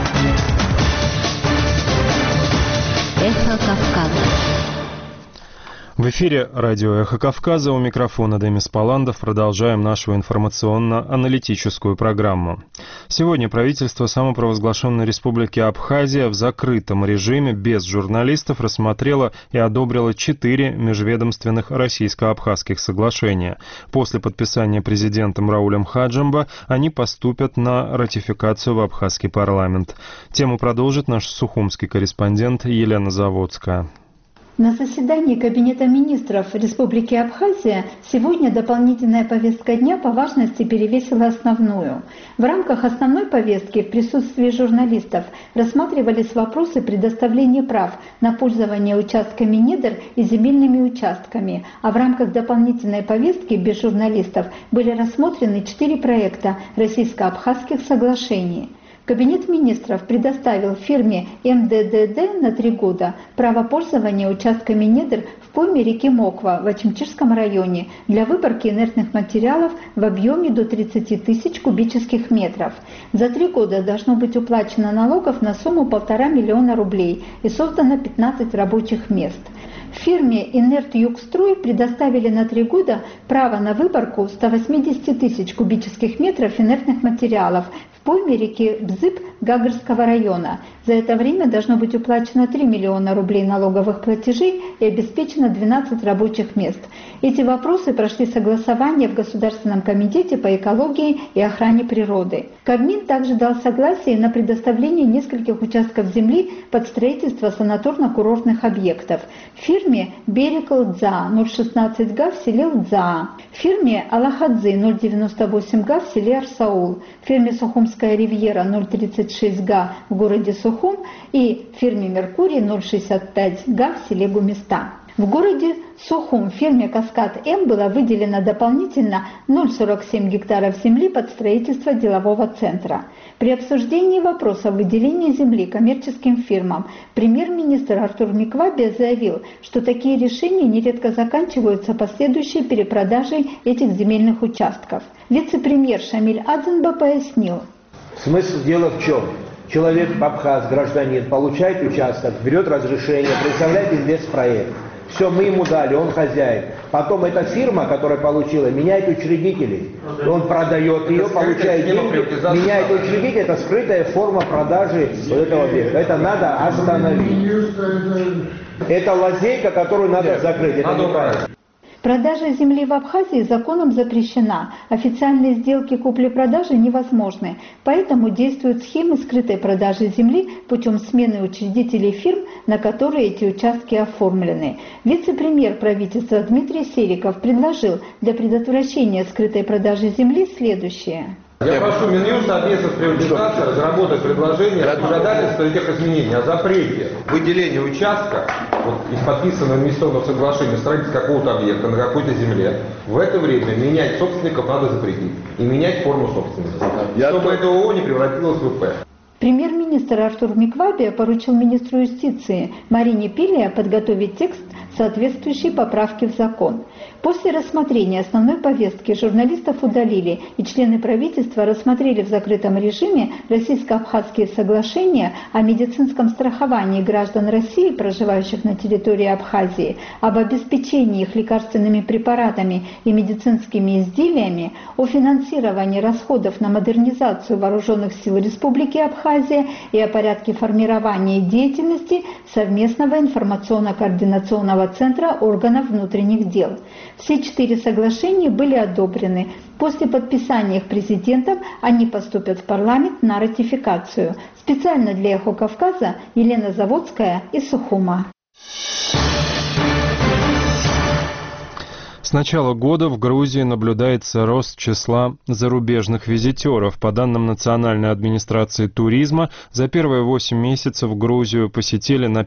Эхо Кавказа. В эфире радио «Эхо Кавказа», у микрофона Демис Паландов. Продолжаем нашу информационно-аналитическую программу. Сегодня правительство самопровозглашенной Республики Абхазия в закрытом режиме без журналистов рассмотрело и одобрило 4 межведомственных российско-абхазских соглашения. После подписания президентом Раулем Хаджамба они поступят на ратификацию в абхазский парламент. Тему продолжит наш сухумский корреспондент Елена Заводская. На заседании Кабинета министров Республики Абхазия сегодня дополнительная повестка дня по важности перевесила основную. В рамках основной повестки в присутствии журналистов рассматривались вопросы предоставления прав на пользование участками недр и земельными участками, а в рамках дополнительной повестки без журналистов были рассмотрены 4 проекта российско-абхазских соглашений. Кабинет министров предоставил фирме МДДД на 3 года право пользования участками недр в пойме реки Моква в Ачимчирском районе для выборки инертных материалов в объеме до 30 тысяч кубических метров. За 3 года должно быть уплачено налогов на сумму 1,5 миллиона рублей и создано 15 рабочих мест. Фирме «Инерт Югстрой» предоставили на 3 года право на выборку 180 тысяч кубических метров инертных материалов в пойме реки Бзып Гагарского района. За это время должно быть уплачено 3 миллиона рублей налоговых платежей и обеспечено 12 рабочих мест. Эти вопросы прошли согласование в Государственном комитете по экологии и охране природы. Кабмин также дал согласие на предоставление нескольких участков земли под строительство санаторно-курортных объектов. Фирме «Берег Лдза» 016 га в селе Лдза, фирме «Алахадзы» 098 га в селе Арсаул, фирме «Сухумская ривьера» 036 га в городе Сухум и фирме «Меркурий» 065 га в селе Гумиста. В городе Сухум фирме «Каскад-М» было выделено дополнительно 0,47 гектаров земли под строительство делового центра. При обсуждении вопроса выделения земли коммерческим фирмам премьер-министр Артур Миквабе заявил, что такие решения нередко заканчиваются последующей перепродажей этих земельных участков. Вице-премьер Шамиль Адзенба пояснил. Смысл дела в чем? Человек, абхаз, гражданин, получает участок, берет разрешение, представляет инвестпроект. Все, мы ему дали, он хозяин. Потом эта фирма, которая получила, меняет учредителей. Он продает ее, получает деньги, меняет учредителей. Это скрытая форма продажи вот этого объекта. Это надо остановить. Это лазейка, которую надо закрыть. Это неправильно. Продажа земли в Абхазии законом запрещена. Официальные сделки купли-продажи невозможны. Поэтому действуют схемы скрытой продажи земли путем смены учредителей фирм, на которые эти участки оформлены. Вице-премьер правительства Дмитрий Сериков предложил для предотвращения скрытой продажи земли следующее. Я прошу Минюст совместно с приватизацией разработать предложение законодательства этих изменений о запрете выделения участка из подписанного инвестиционного соглашения строительства какого-то объекта на какой-то земле. В это время менять собственников надо запретить и менять форму собственности, чтобы это ООО не превратилось в ИП. Премьер-министр Артур Миквабе поручил министру юстиции Марине Пилия подготовить текст соответствующей поправки в закон. После рассмотрения основной повестки журналистов удалили, и члены правительства рассмотрели в закрытом режиме российско-абхазские соглашения о медицинском страховании граждан России, проживающих на территории Абхазии, об обеспечении их лекарственными препаратами и медицинскими изделиями, о финансировании расходов на модернизацию вооруженных сил Республики Абхазия и о порядке формирования деятельности совместного информационно-координационного центра органов внутренних дел. Все 4 соглашения были одобрены. После подписания их президентом они поступят в парламент на ратификацию. Специально для «Эхо Кавказа» Елена Заводская из Сухума. С начала года в Грузии наблюдается рост числа зарубежных визитеров. По данным Национальной администрации туризма, за первые 8 месяцев Грузию посетили на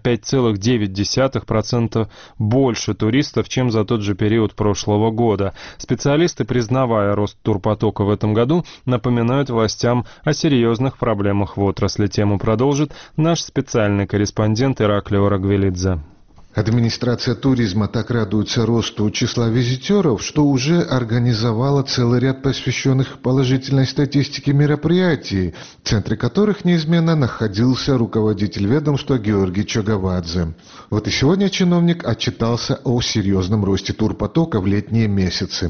5,9% больше туристов, чем за тот же период прошлого года. Специалисты, признавая рост турпотока в этом году, напоминают властям о серьезных проблемах в отрасли. Тему продолжит наш специальный корреспондент Ираклий Орагвелидзе. Администрация туризма так радуется росту числа визитеров, что уже организовала целый ряд посвященных положительной статистике мероприятий, в центре которых неизменно находился руководитель ведомства Георгий Чогавадзе. Вот и сегодня чиновник отчитался о серьезном росте турпотока в летние месяцы.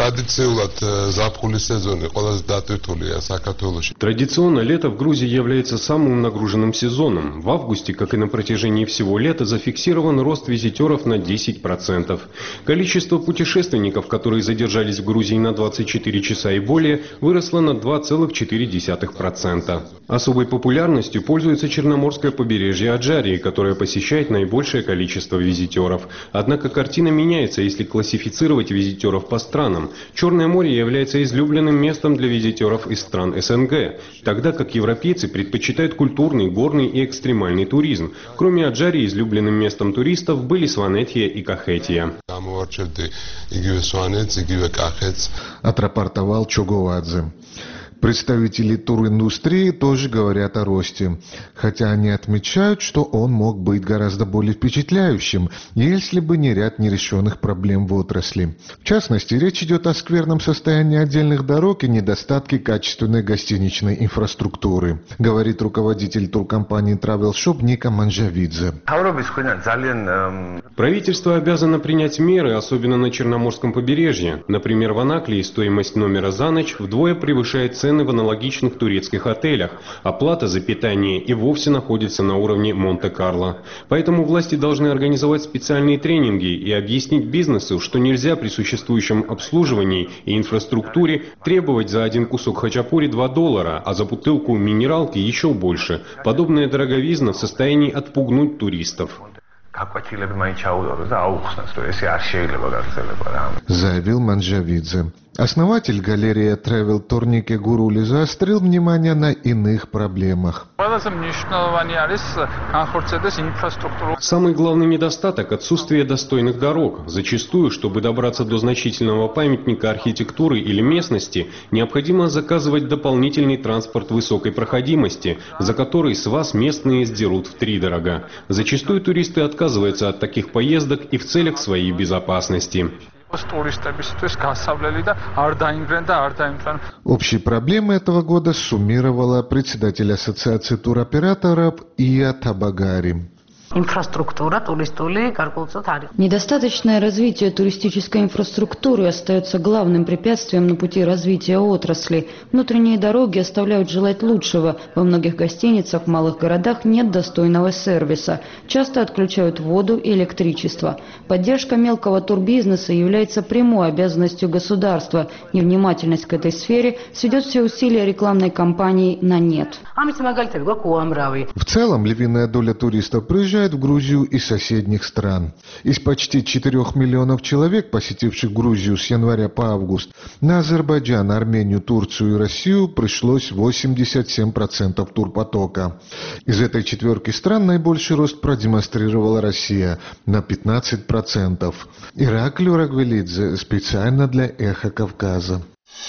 Традиционно лето в Грузии является самым нагруженным сезоном. В августе, как и на протяжении всего лета, зафиксирован рост рост визитеров на 10%. Количество путешественников, которые задержались в Грузии на 24 часа и более, выросло на 2,4%. Особой популярностью пользуется Черноморское побережье Аджарии, которое посещает наибольшее количество визитеров. Однако картина меняется, если классифицировать визитеров по странам. Черное море является излюбленным местом для визитеров из стран СНГ, тогда как европейцы предпочитают культурный, горный и экстремальный туризм. Кроме Аджарии, излюбленным местом туристов были Сванетия и Кахетия. Отрапортовал Чугуадзе. Представители туриндустрии тоже говорят о росте, хотя они отмечают, что он мог быть гораздо более впечатляющим, если бы не ряд нерешенных проблем в отрасли. В частности, речь идет о скверном состоянии отдельных дорог и недостатке качественной гостиничной инфраструктуры, говорит руководитель туркомпании Travel Shop Ника Манжавидзе. Правительство обязано принять меры, особенно на Черноморском побережье. Например, в Анаклии стоимость номера за ночь вдвое превышает цены в аналогичных турецких отелях. Оплата за питание и вовсе находится на уровне Монте-Карло. Поэтому власти должны организовать специальные тренинги и объяснить бизнесу, что нельзя при существующем обслуживании и инфраструктуре требовать за один кусок хачапури $2, а за бутылку минералки еще больше. Подобная дороговизна в состоянии отпугнуть туристов. Заявил Манжавидзе. Основатель галереи Travel Tour Нике Гурули заострил внимание на иных проблемах. Самый главный недостаток – отсутствие достойных дорог. Зачастую, чтобы добраться до значительного памятника архитектуры или местности, необходимо заказывать дополнительный транспорт высокой проходимости, за который с вас местные сдерут втридорога. Зачастую туристы отказываются от таких поездок и в целях своей безопасности. Общие проблемы этого года суммировала председатель Ассоциации туроператоров Ия Табагари. Недостаточное развитие туристической инфраструктуры остается главным препятствием на пути развития отрасли. Внутренние дороги оставляют желать лучшего. Во многих гостиницах в малых городах нет достойного сервиса. Часто отключают воду и электричество. Поддержка мелкого турбизнеса является прямой обязанностью государства. Невнимательность к этой сфере сведет все усилия рекламной кампании на нет. В целом, львиная доля туристов приезжает в Грузию из соседних стран. Из почти 4 миллионов человек, посетивших Грузию с января по август, на Азербайджан, Армению, Турцию и Россию пришлось 87% турпотока. Из этой четверки стран наибольший рост продемонстрировала Россия на 15%. Ираклий Рагвелидзе специально для «Эхо Кавказа».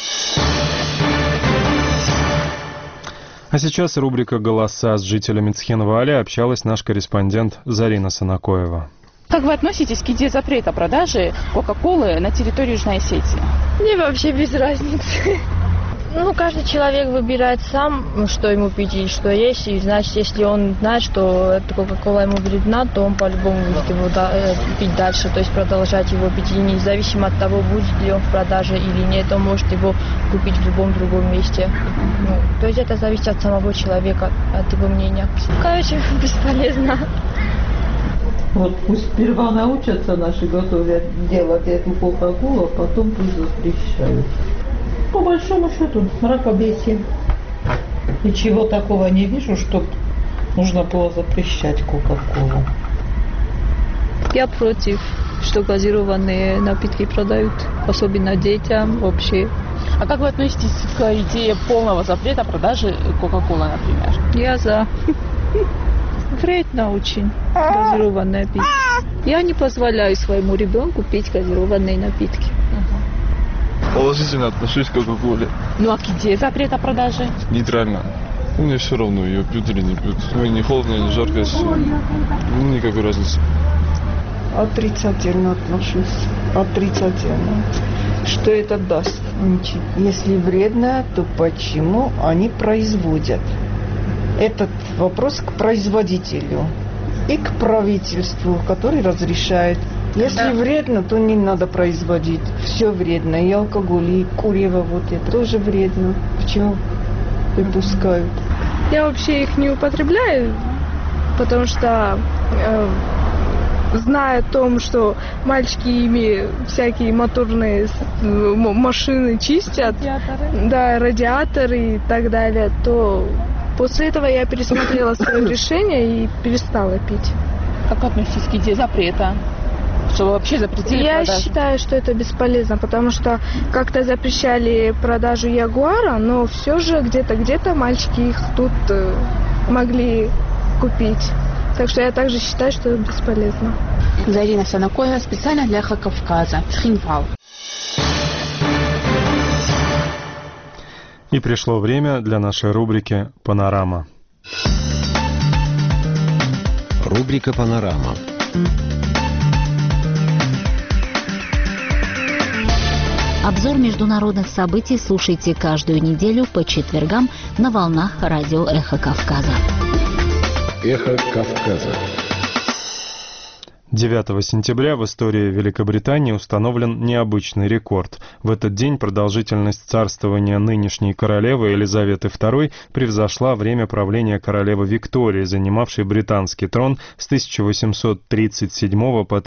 А сейчас рубрика «Голоса». С жителями Цхинвали общалась наш корреспондент Зарина Санакоева. Как вы относитесь к идее запрета продажи Кока-Колы на территории Южной Осетии? Мне вообще без разницы. Каждый человек выбирает сам, что ему пить и что есть. И значит, если он знает, что эта Кока-Кола ему вредна, то он по-любому будет его пить дальше. То есть продолжать его пить. И независимо от того, будет ли он в продаже или нет, он может его купить в любом другом месте. То есть это зависит от самого человека, от его мнения. Короче, бесполезно. Вот пусть сперва научатся наши готовят делать эту Кока-Колу, а потом пусть запрещают. По большому счету, мракобесие. Ничего такого не вижу, чтобы нужно было запрещать Кока-Колу. Я против, что газированные напитки продают, особенно детям вообще. А как вы относитесь к идее полного запрета продажи Кока-Колы, например? Я за. Вредно очень газированные напитки. Я не позволяю своему ребенку пить газированные напитки. Положительно отношусь к Кока-Коле. А к идее запрета продажи? Нейтрально. Мне все равно, ее пьют или не пьют. Не холодно, не жарко. Никакой разницы. Отрицательно отношусь. Отрицательно. Что это даст? Если вредно, то почему они производят? Этот вопрос к производителю и к правительству, который разрешает. Если вредно, то не надо производить. Все вредно. И алкоголь, и курево вот это тоже вредно. Почему выпускают? Я вообще их не употребляю, потому что зная о том, что мальчики ими всякие моторные машины чистят, радиаторы и так далее, то после этого я пересмотрела свое решение и перестала пить. Как относитесь к идее запрета? Что вообще запретили продажу? Я считаю, что это бесполезно, потому что как-то запрещали продажу Ягуара, но все же где-то мальчики их тут могли купить. Так что я также считаю, что это бесполезно. Зарина Санакоева специально для «Эхо Кавказа». Цхинвал. И пришло время для нашей рубрики «Панорама». Рубрика «Панорама». Обзор международных событий слушайте каждую неделю по четвергам на волнах радио «Эхо Кавказа». «Эхо Кавказа». 9 сентября в истории Великобритании установлен необычный рекорд. В этот день продолжительность царствования нынешней королевы Елизаветы II превзошла время правления королевы Виктории, занимавшей британский трон с 1837 по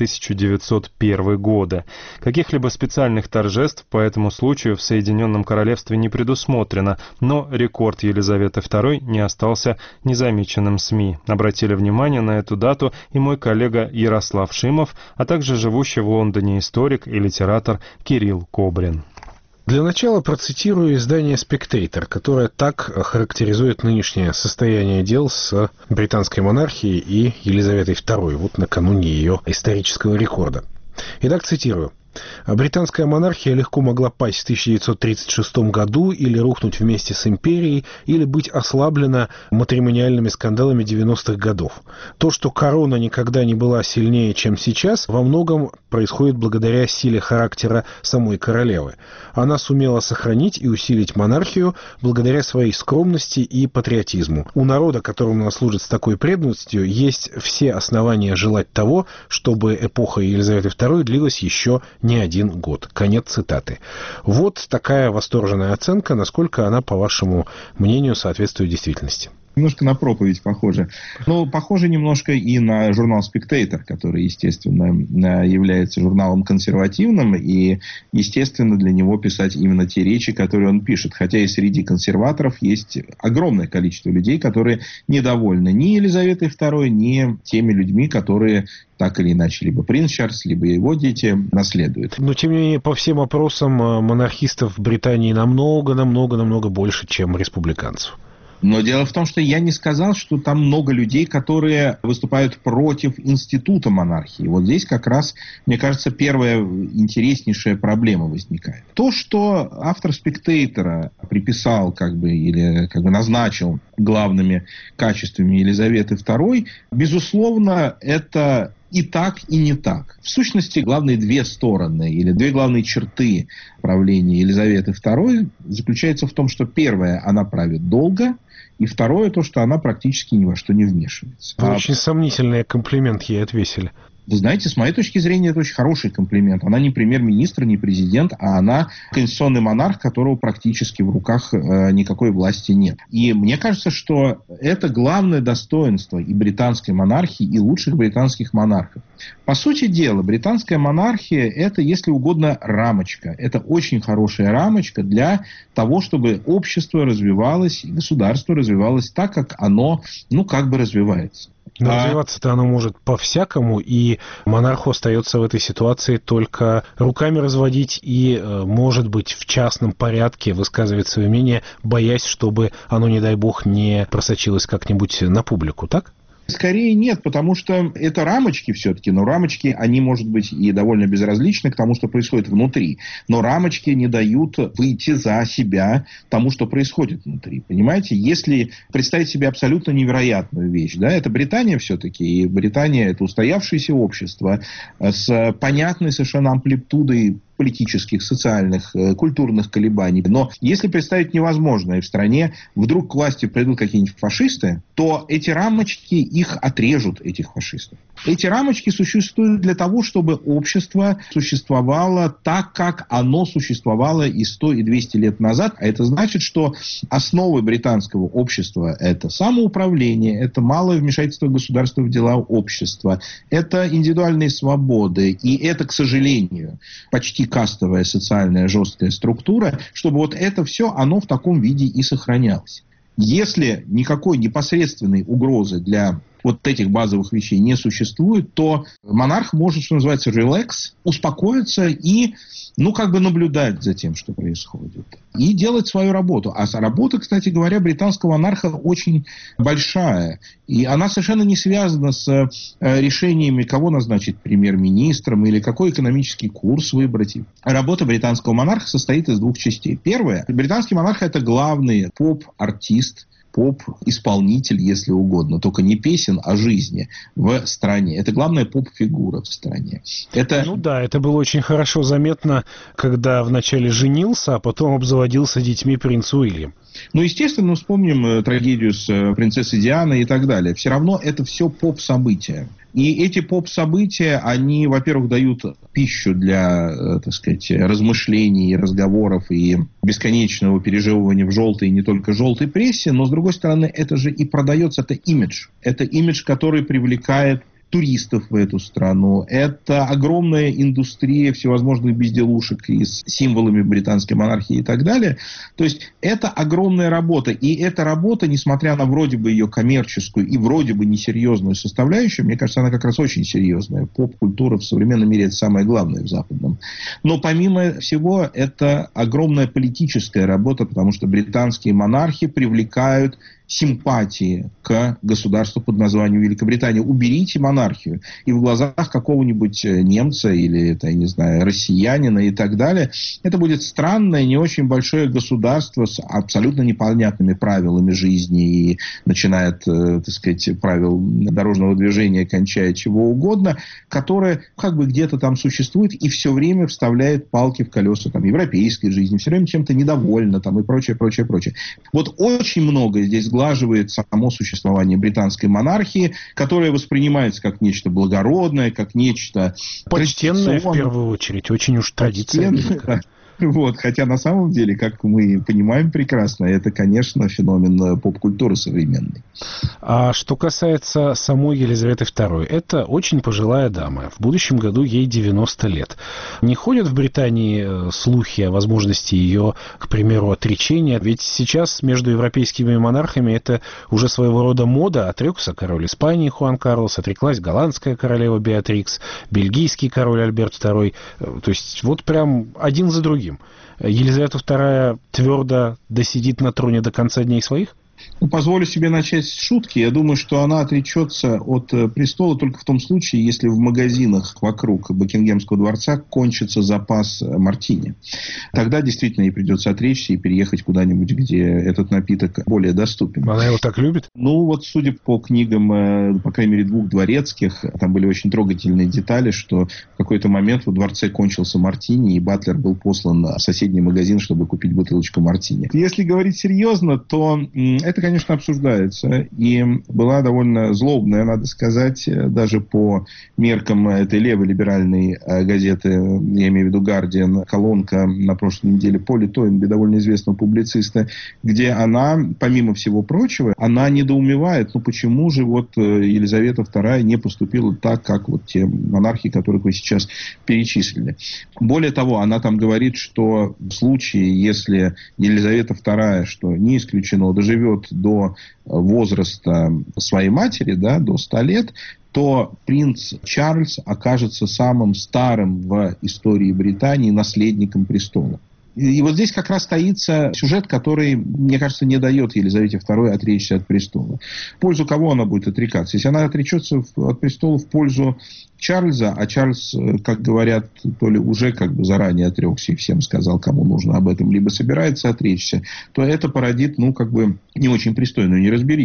1901 годы. Каких-либо специальных торжеств по этому случаю в Соединенном Королевстве не предусмотрено, но рекорд Елизаветы II не остался незамеченным СМИ. Обратили внимание на эту дату и мой коллега Ярослав Шимов, а также живущий в Лондоне историк и литератор Кирилл Кобрин. Для начала процитирую издание «Spectator», которое так характеризует нынешнее состояние дел с британской монархией и Елизаветой II, вот накануне ее исторического рекорда. Итак, цитирую. Британская монархия легко могла пасть в 1936 году или рухнуть вместе с империей, или быть ослаблена матримониальными скандалами 90-х годов. То, что корона никогда не была сильнее, чем сейчас, во многом происходит благодаря силе характера самой королевы. Она сумела сохранить и усилить монархию благодаря своей скромности и патриотизму. У народа, которому она служит с такой преданностью, есть все основания желать того, чтобы эпоха Елизаветы II длилась еще не один год. Конец цитаты. Вот такая восторженная оценка, насколько она, по вашему мнению, соответствует действительности. Немножко на проповедь похоже. Но похоже немножко и на журнал «Spectator», который, естественно, является журналом консервативным, и, естественно, для него писать именно те речи, которые он пишет. Хотя и среди консерваторов есть огромное количество людей, которые недовольны ни Елизаветой II, ни теми людьми, которые так или иначе либо принц Чарльз, либо его дети наследуют. Но, тем не менее, по всем опросам монархистов в Британии намного больше, чем республиканцев. Но дело в том, что я не сказал, что там много людей, которые выступают против института монархии. Вот здесь как раз, мне кажется, первая интереснейшая проблема возникает. То, что автор «Спектейтора» приписал или назначил главными качествами Елизаветы II, безусловно, это и так, и не так. В сущности, главные две стороны или две главные черты правления Елизаветы II заключаются в том, что первое, она правит долго, и второе, то, что она практически ни во что не вмешивается. Очень сомнительный комплимент ей отвесили. Вы знаете, с моей точки зрения, это очень хороший комплимент. Она не премьер-министр, не президент, а она конституционный монарх, которого практически в руках никакой власти нет. И мне кажется, что это главное достоинство и британской монархии, и лучших британских монархов. По сути дела, британская монархия – это, если угодно, рамочка. Это очень хорошая рамочка для того, чтобы общество развивалось, и государство развивалось так, как оно, развивается. Но развиваться-то оно может по-всякому, и монарху остается в этой ситуации только руками разводить и, может быть, в частном порядке высказывать свое мнение, боясь, чтобы оно, не дай бог, не просочилось как-нибудь на публику, так? Скорее нет, потому что это рамочки все-таки, но рамочки, они, может быть, и довольно безразличны к тому, что происходит внутри, но рамочки не дают выйти за себя тому, что происходит внутри, понимаете? Если представить себе абсолютно невероятную вещь, это Британия все-таки, и Британия это устоявшееся общество с понятной совершенно амплитудой политических, социальных, культурных колебаний. Но если представить невозможное, в стране вдруг к власти придут какие-нибудь фашисты, то эти рамочки их отрежут, этих фашистов. Эти рамочки существуют для того, чтобы общество существовало так, как оно существовало и 100, и 200 лет назад. А это значит, что основы британского общества – это самоуправление, это малое вмешательство государства в дела общества, это индивидуальные свободы, и это, к сожалению, почти кастовая социальная жесткая структура, чтобы вот это все, оно в таком виде и сохранялось. Если никакой непосредственной угрозы для вот этих базовых вещей не существует, то монарх может, что называется, relax, успокоиться и, наблюдать за тем, что происходит. И делать свою работу. А работа, кстати говоря, британского монарха очень большая. И она совершенно не связана с решениями, кого назначить премьер-министром или какой экономический курс выбрать. Работа британского монарха состоит из двух частей. Первое. Британский монарх – это главный поп-артист, поп-исполнитель, если угодно, только не песен, а жизни в стране. Это главная поп-фигура в стране. Это было очень хорошо заметно, когда вначале женился, а потом обзаводился детьми принц Уильям. Естественно, вспомним трагедию с принцессой Дианой и так далее. Все равно это все поп-события. И эти поп-события, они, во-первых, дают пищу для, размышлений, разговоров и бесконечного пережевывания в желтой и не только желтой прессе, но, с другой стороны, это же и продается, это имидж. Это имидж, который привлекает туристов в эту страну. Это огромная индустрия всевозможных безделушек и с символами британской монархии и так далее. То есть это огромная работа. И эта работа, несмотря на вроде бы ее коммерческую и вроде бы несерьезную составляющую, мне кажется, она как раз очень серьезная. Поп-культура в современном мире – это самое главное в западном. Но помимо всего, это огромная политическая работа, потому что британские монархи привлекают симпатии к государству под названием Великобритания. Уберите монархию, и в глазах какого-нибудь немца или, россиянина и так далее, это будет странное, не очень большое государство с абсолютно непонятными правилами жизни, и начиная от, правил дорожного движения, кончая чего угодно, которое где-то там существует и все время вставляет палки в колеса европейской жизни, все время чем-то недовольно и прочее, прочее, прочее. Вот очень много здесь сглаживает само существование британской монархии, которая воспринимается как нечто благородное, как нечто почтенное, в первую очередь, очень уж традиционное. Хотя на самом деле, как мы понимаем прекрасно, это, конечно, феномен поп-культуры современной. А что касается самой Елизаветы II, это очень пожилая дама. В будущем году ей 90 лет. Не ходят в Британии слухи о возможности ее, к примеру, отречения? Ведь сейчас между европейскими монархами это уже своего рода мода. Отрекся король Испании Хуан Карлос, отреклась голландская королева Беатрикс, бельгийский король Альберт II. То есть прям один за другим. Елизавета II твердо досидит на троне до конца дней своих? Позволю себе начать с шутки. Я думаю, что она отречется от престола только в том случае, если в магазинах вокруг Букингемского дворца кончится запас мартини. Тогда действительно ей придется отречься и переехать куда-нибудь, где этот напиток более доступен. Она его так любит? Судя по книгам, по крайней мере, 2 дворецких, там были очень трогательные детали, что в какой-то момент во дворце кончился мартини, и батлер был послан в соседний магазин, чтобы купить бутылочку мартини. Если говорить серьезно, то это, конечно, обсуждается. И была довольно злобная, надо сказать, даже по меркам этой левой либеральной газеты, я имею в виду «Гардиан», колонка на прошлой неделе Поли Тойнби, довольно известного публициста, где она, помимо всего прочего, она недоумевает, почему же Елизавета II не поступила так, как те монархи, которых вы сейчас перечислили. Более того, она там говорит, что в случае, если Елизавета II, что не исключено, доживет до возраста своей матери, до 100 лет, то принц Чарльз окажется самым старым в истории Британии наследником престола. И здесь как раз таится сюжет, который, мне кажется, не дает Елизавете II отречься от престола. В пользу кого она будет отрекаться? Если она отречется от престола в пользу Чарльза, а Чарльз, как говорят, то ли уже заранее отрекся и всем сказал, кому нужно об этом, либо собирается отречься, то это породит, не очень пристойную неразбериху.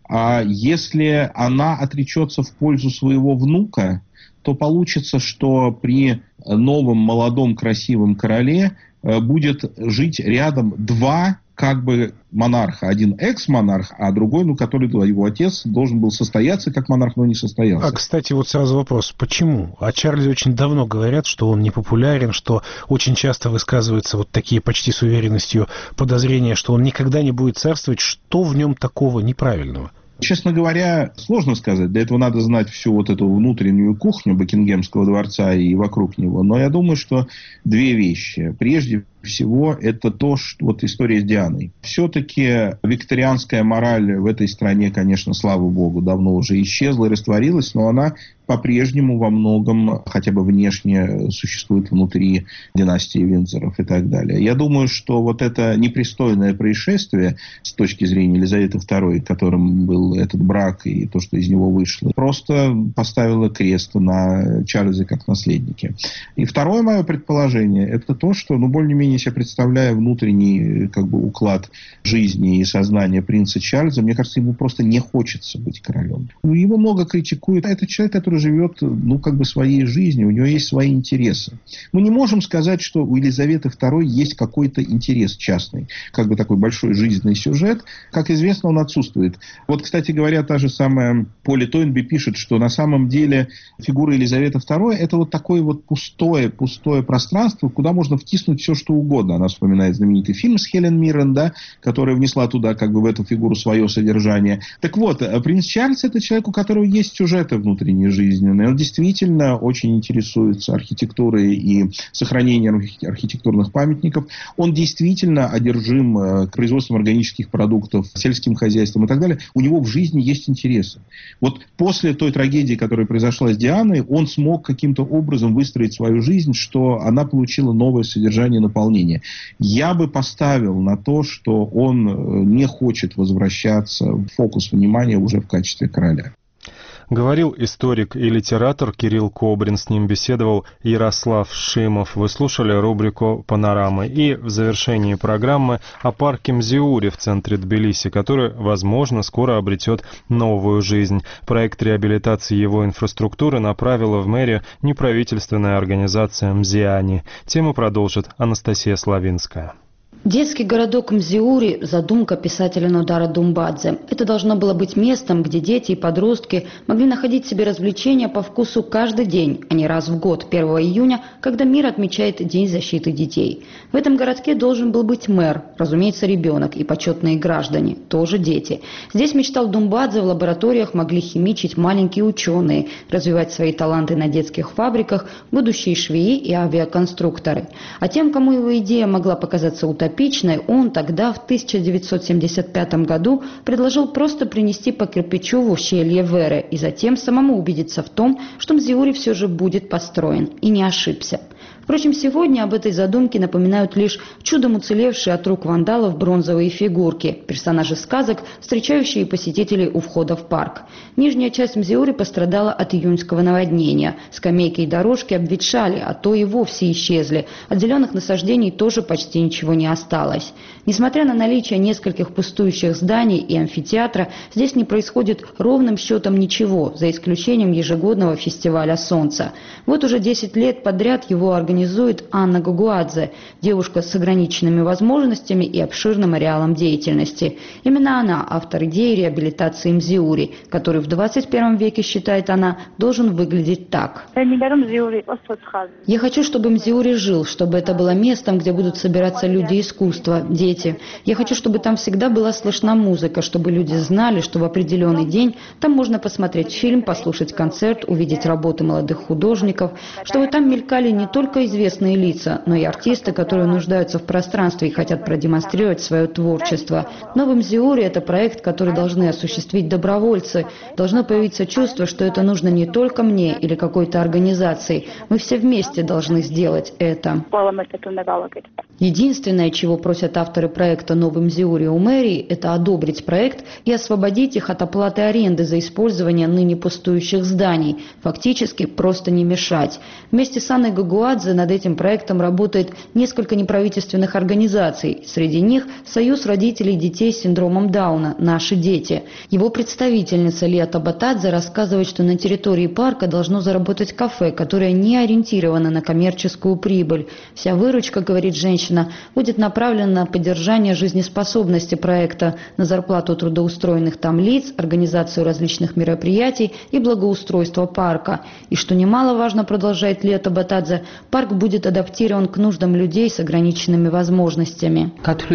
А если она отречется в пользу своего внука, то получится, что при новом, молодом, красивом короле будет жить рядом два как бы монарха. Один экс-монарх, а другой, который его отец должен был состояться как монарх, но не состоялся. А, кстати, вот сразу вопрос, почему? О Чарльзе очень давно говорят, что он непопулярен, что очень часто высказываются вот такие почти с уверенностью подозрения, что он никогда не будет царствовать. Что в нем такого неправильного? Честно говоря, сложно сказать. Для этого надо знать всю вот эту внутреннюю кухню Букингемского дворца и вокруг него. Но я думаю, что две вещи. Прежде всего, это то, что вот история с Дианой. Все-таки викторианская мораль в этой стране, конечно, слава богу, давно уже исчезла и растворилась, но она по-прежнему во многом, хотя бы внешне, существует внутри династии Виндзоров и так далее. Я думаю, что вот это непристойное происшествие с точки зрения Елизаветы II, которым был этот брак и то, что из него вышло, просто поставило крест на Чарльзе как наследнике. И второе мое предположение, это то, что, более-менее себе представляя внутренний уклад жизни и сознания принца Чарльза, мне кажется, ему просто не хочется быть королем. Его много критикуют. Это человек, который живет, своей жизнью, у него есть свои интересы. Мы не можем сказать, что у Елизаветы II есть какой-то интерес частный, такой большой жизненный сюжет. Как известно, он отсутствует. Вот, кстати говоря, та же самая Поли Тойнби пишет, что на самом деле фигура Елизаветы II это вот такое вот пустое пространство, куда можно втиснуть все, что угодно. Она вспоминает знаменитый фильм с Хелен Миррен, которая внесла туда в эту фигуру свое содержание. Так вот, принц Чарльз это человек, у которого есть сюжеты внутренней жизни. Он действительно очень интересуется архитектурой и сохранением архитектурных памятников. Он действительно одержим производством органических продуктов, сельским хозяйством и так далее. У него в жизни есть интересы. Вот после той трагедии, которая произошла с Дианой, он смог каким-то образом выстроить свою жизнь, что она получила новое содержание, наполнение. Я бы поставил на то, что он не хочет возвращаться в фокус внимания уже в качестве короля. Говорил историк и литератор Кирилл Кобрин, с ним беседовал Ярослав Шимов. Вы слушали рубрику «Панорамы». И в завершении программы о парке Мзиури в центре Тбилиси, который, возможно, скоро обретет новую жизнь. Проект реабилитации его инфраструктуры направила в мэрию неправительственная организация «Мзиани». Тему продолжит Анастасия Славинская. Детский городок Мзиури – задумка писателя Нодара Думбадзе. Это должно было быть местом, где дети и подростки могли находить себе развлечения по вкусу каждый день, а не раз в год, 1 июня, когда мир отмечает День защиты детей. В этом городке должен был быть мэр, разумеется, ребенок и почетные граждане, тоже дети. Здесь, мечтал Думбадзе, в лабораториях могли химичить маленькие ученые, развивать свои таланты на детских фабриках, будущие швеи и авиаконструкторы. А тем, кому его идея могла показаться утопичной, он тогда, в 1975 году, предложил просто принести по кирпичу в ущелье Веры и затем самому убедиться в том, что Мзиури все же будет построен, и не ошибся. Впрочем, сегодня об этой задумке напоминают лишь чудом уцелевшие от рук вандалов бронзовые фигурки, персонажи сказок, встречающие посетителей у входа в парк. Нижняя часть Мзиури пострадала от июньского наводнения. Скамейки и дорожки обветшали, а то и вовсе исчезли. От зеленых насаждений тоже почти ничего не осталось. Несмотря на наличие нескольких пустующих зданий и амфитеатра, здесь не происходит ровным счетом ничего, за исключением ежегодного фестиваля солнца. Вот уже 10 лет подряд его организует Анна Гагуадзе, девушка с ограниченными возможностями и обширным ареалом деятельности. Именно она автор идеи реабилитации Мзиури, который в 21 веке, считает она, должен выглядеть так. Я хочу, чтобы Мзиури жил, чтобы это было местом, где будут собираться люди искусства, дети. Я хочу, чтобы там всегда была слышна музыка, чтобы люди знали, что в определенный день там можно посмотреть фильм, послушать концерт, увидеть работы молодых художников, чтобы там мелькали не только известные лица, но и артисты, которые нуждаются в пространстве и хотят продемонстрировать свое творчество. Новый Мзиури – это проект, который должны осуществить добровольцы. Должно появиться чувство, что это нужно не только мне или какой-то организации. Мы все вместе должны сделать это. Единственное, чего просят авторы проекта «Новый Мзиури» у мэрии, это одобрить проект и освободить их от оплаты аренды за использование ныне пустующих зданий, фактически просто не мешать. Вместе с Анной Гагуадзе над этим проектом работает несколько неправительственных организаций. Среди них Союз родителей детей с синдромом Дауна «Наши дети». Его представительница Лия Табатадзе рассказывает, что на территории парка должно заработать кафе, которое не ориентировано на коммерческую прибыль. Вся выручка, говорит женщина, будет направлена на поддержание жизнеспособности проекта, на зарплату трудоустроенных там лиц, организацию различных мероприятий и благоустройство парка. И что немаловажно, продолжает Лия Табатадзе, парк будет адаптирован к нуждам людей с ограниченными возможностями.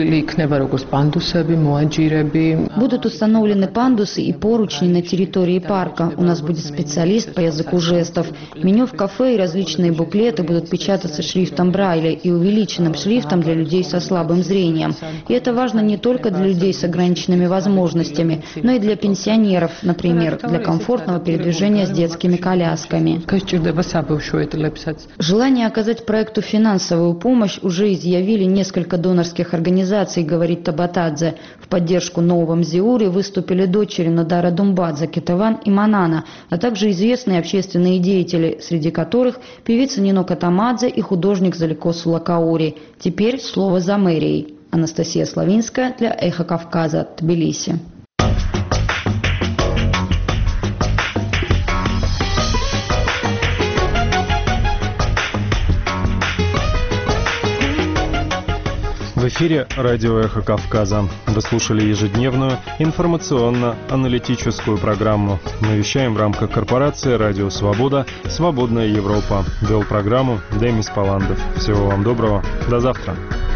Будут установлены пандусы и поручни на территории парка. У нас будет специалист по языку жестов. Меню в кафе и различные буклеты будут печататься шрифтом Брайля и увеличенным шрифтом для людей со слабым зрением. И это важно не только для людей с ограниченными возможностями, но и для пенсионеров, например, для комфортного передвижения с детскими колясками. Желание оказать проекту финансовую помощь уже изъявили несколько донорских организаций, говорит Табатадзе. В поддержку Нового Мзиури выступили дочери Нодара Думбадзе, Кетеван и Манана, а также известные общественные деятели, среди которых певица Нино Катамадзе и художник Заликос Лакаури. Теперь слово за мэрией. Анастасия Славинская для «Эхо Кавказа», Тбилиси. В эфире радио «Эхо Кавказа». Вы слушали ежедневную информационно-аналитическую программу. Мы вещаем в рамках корпорации «Радио Свобода», «Свободная Европа». Вел программу Демис Паландов. Всего вам доброго. До завтра.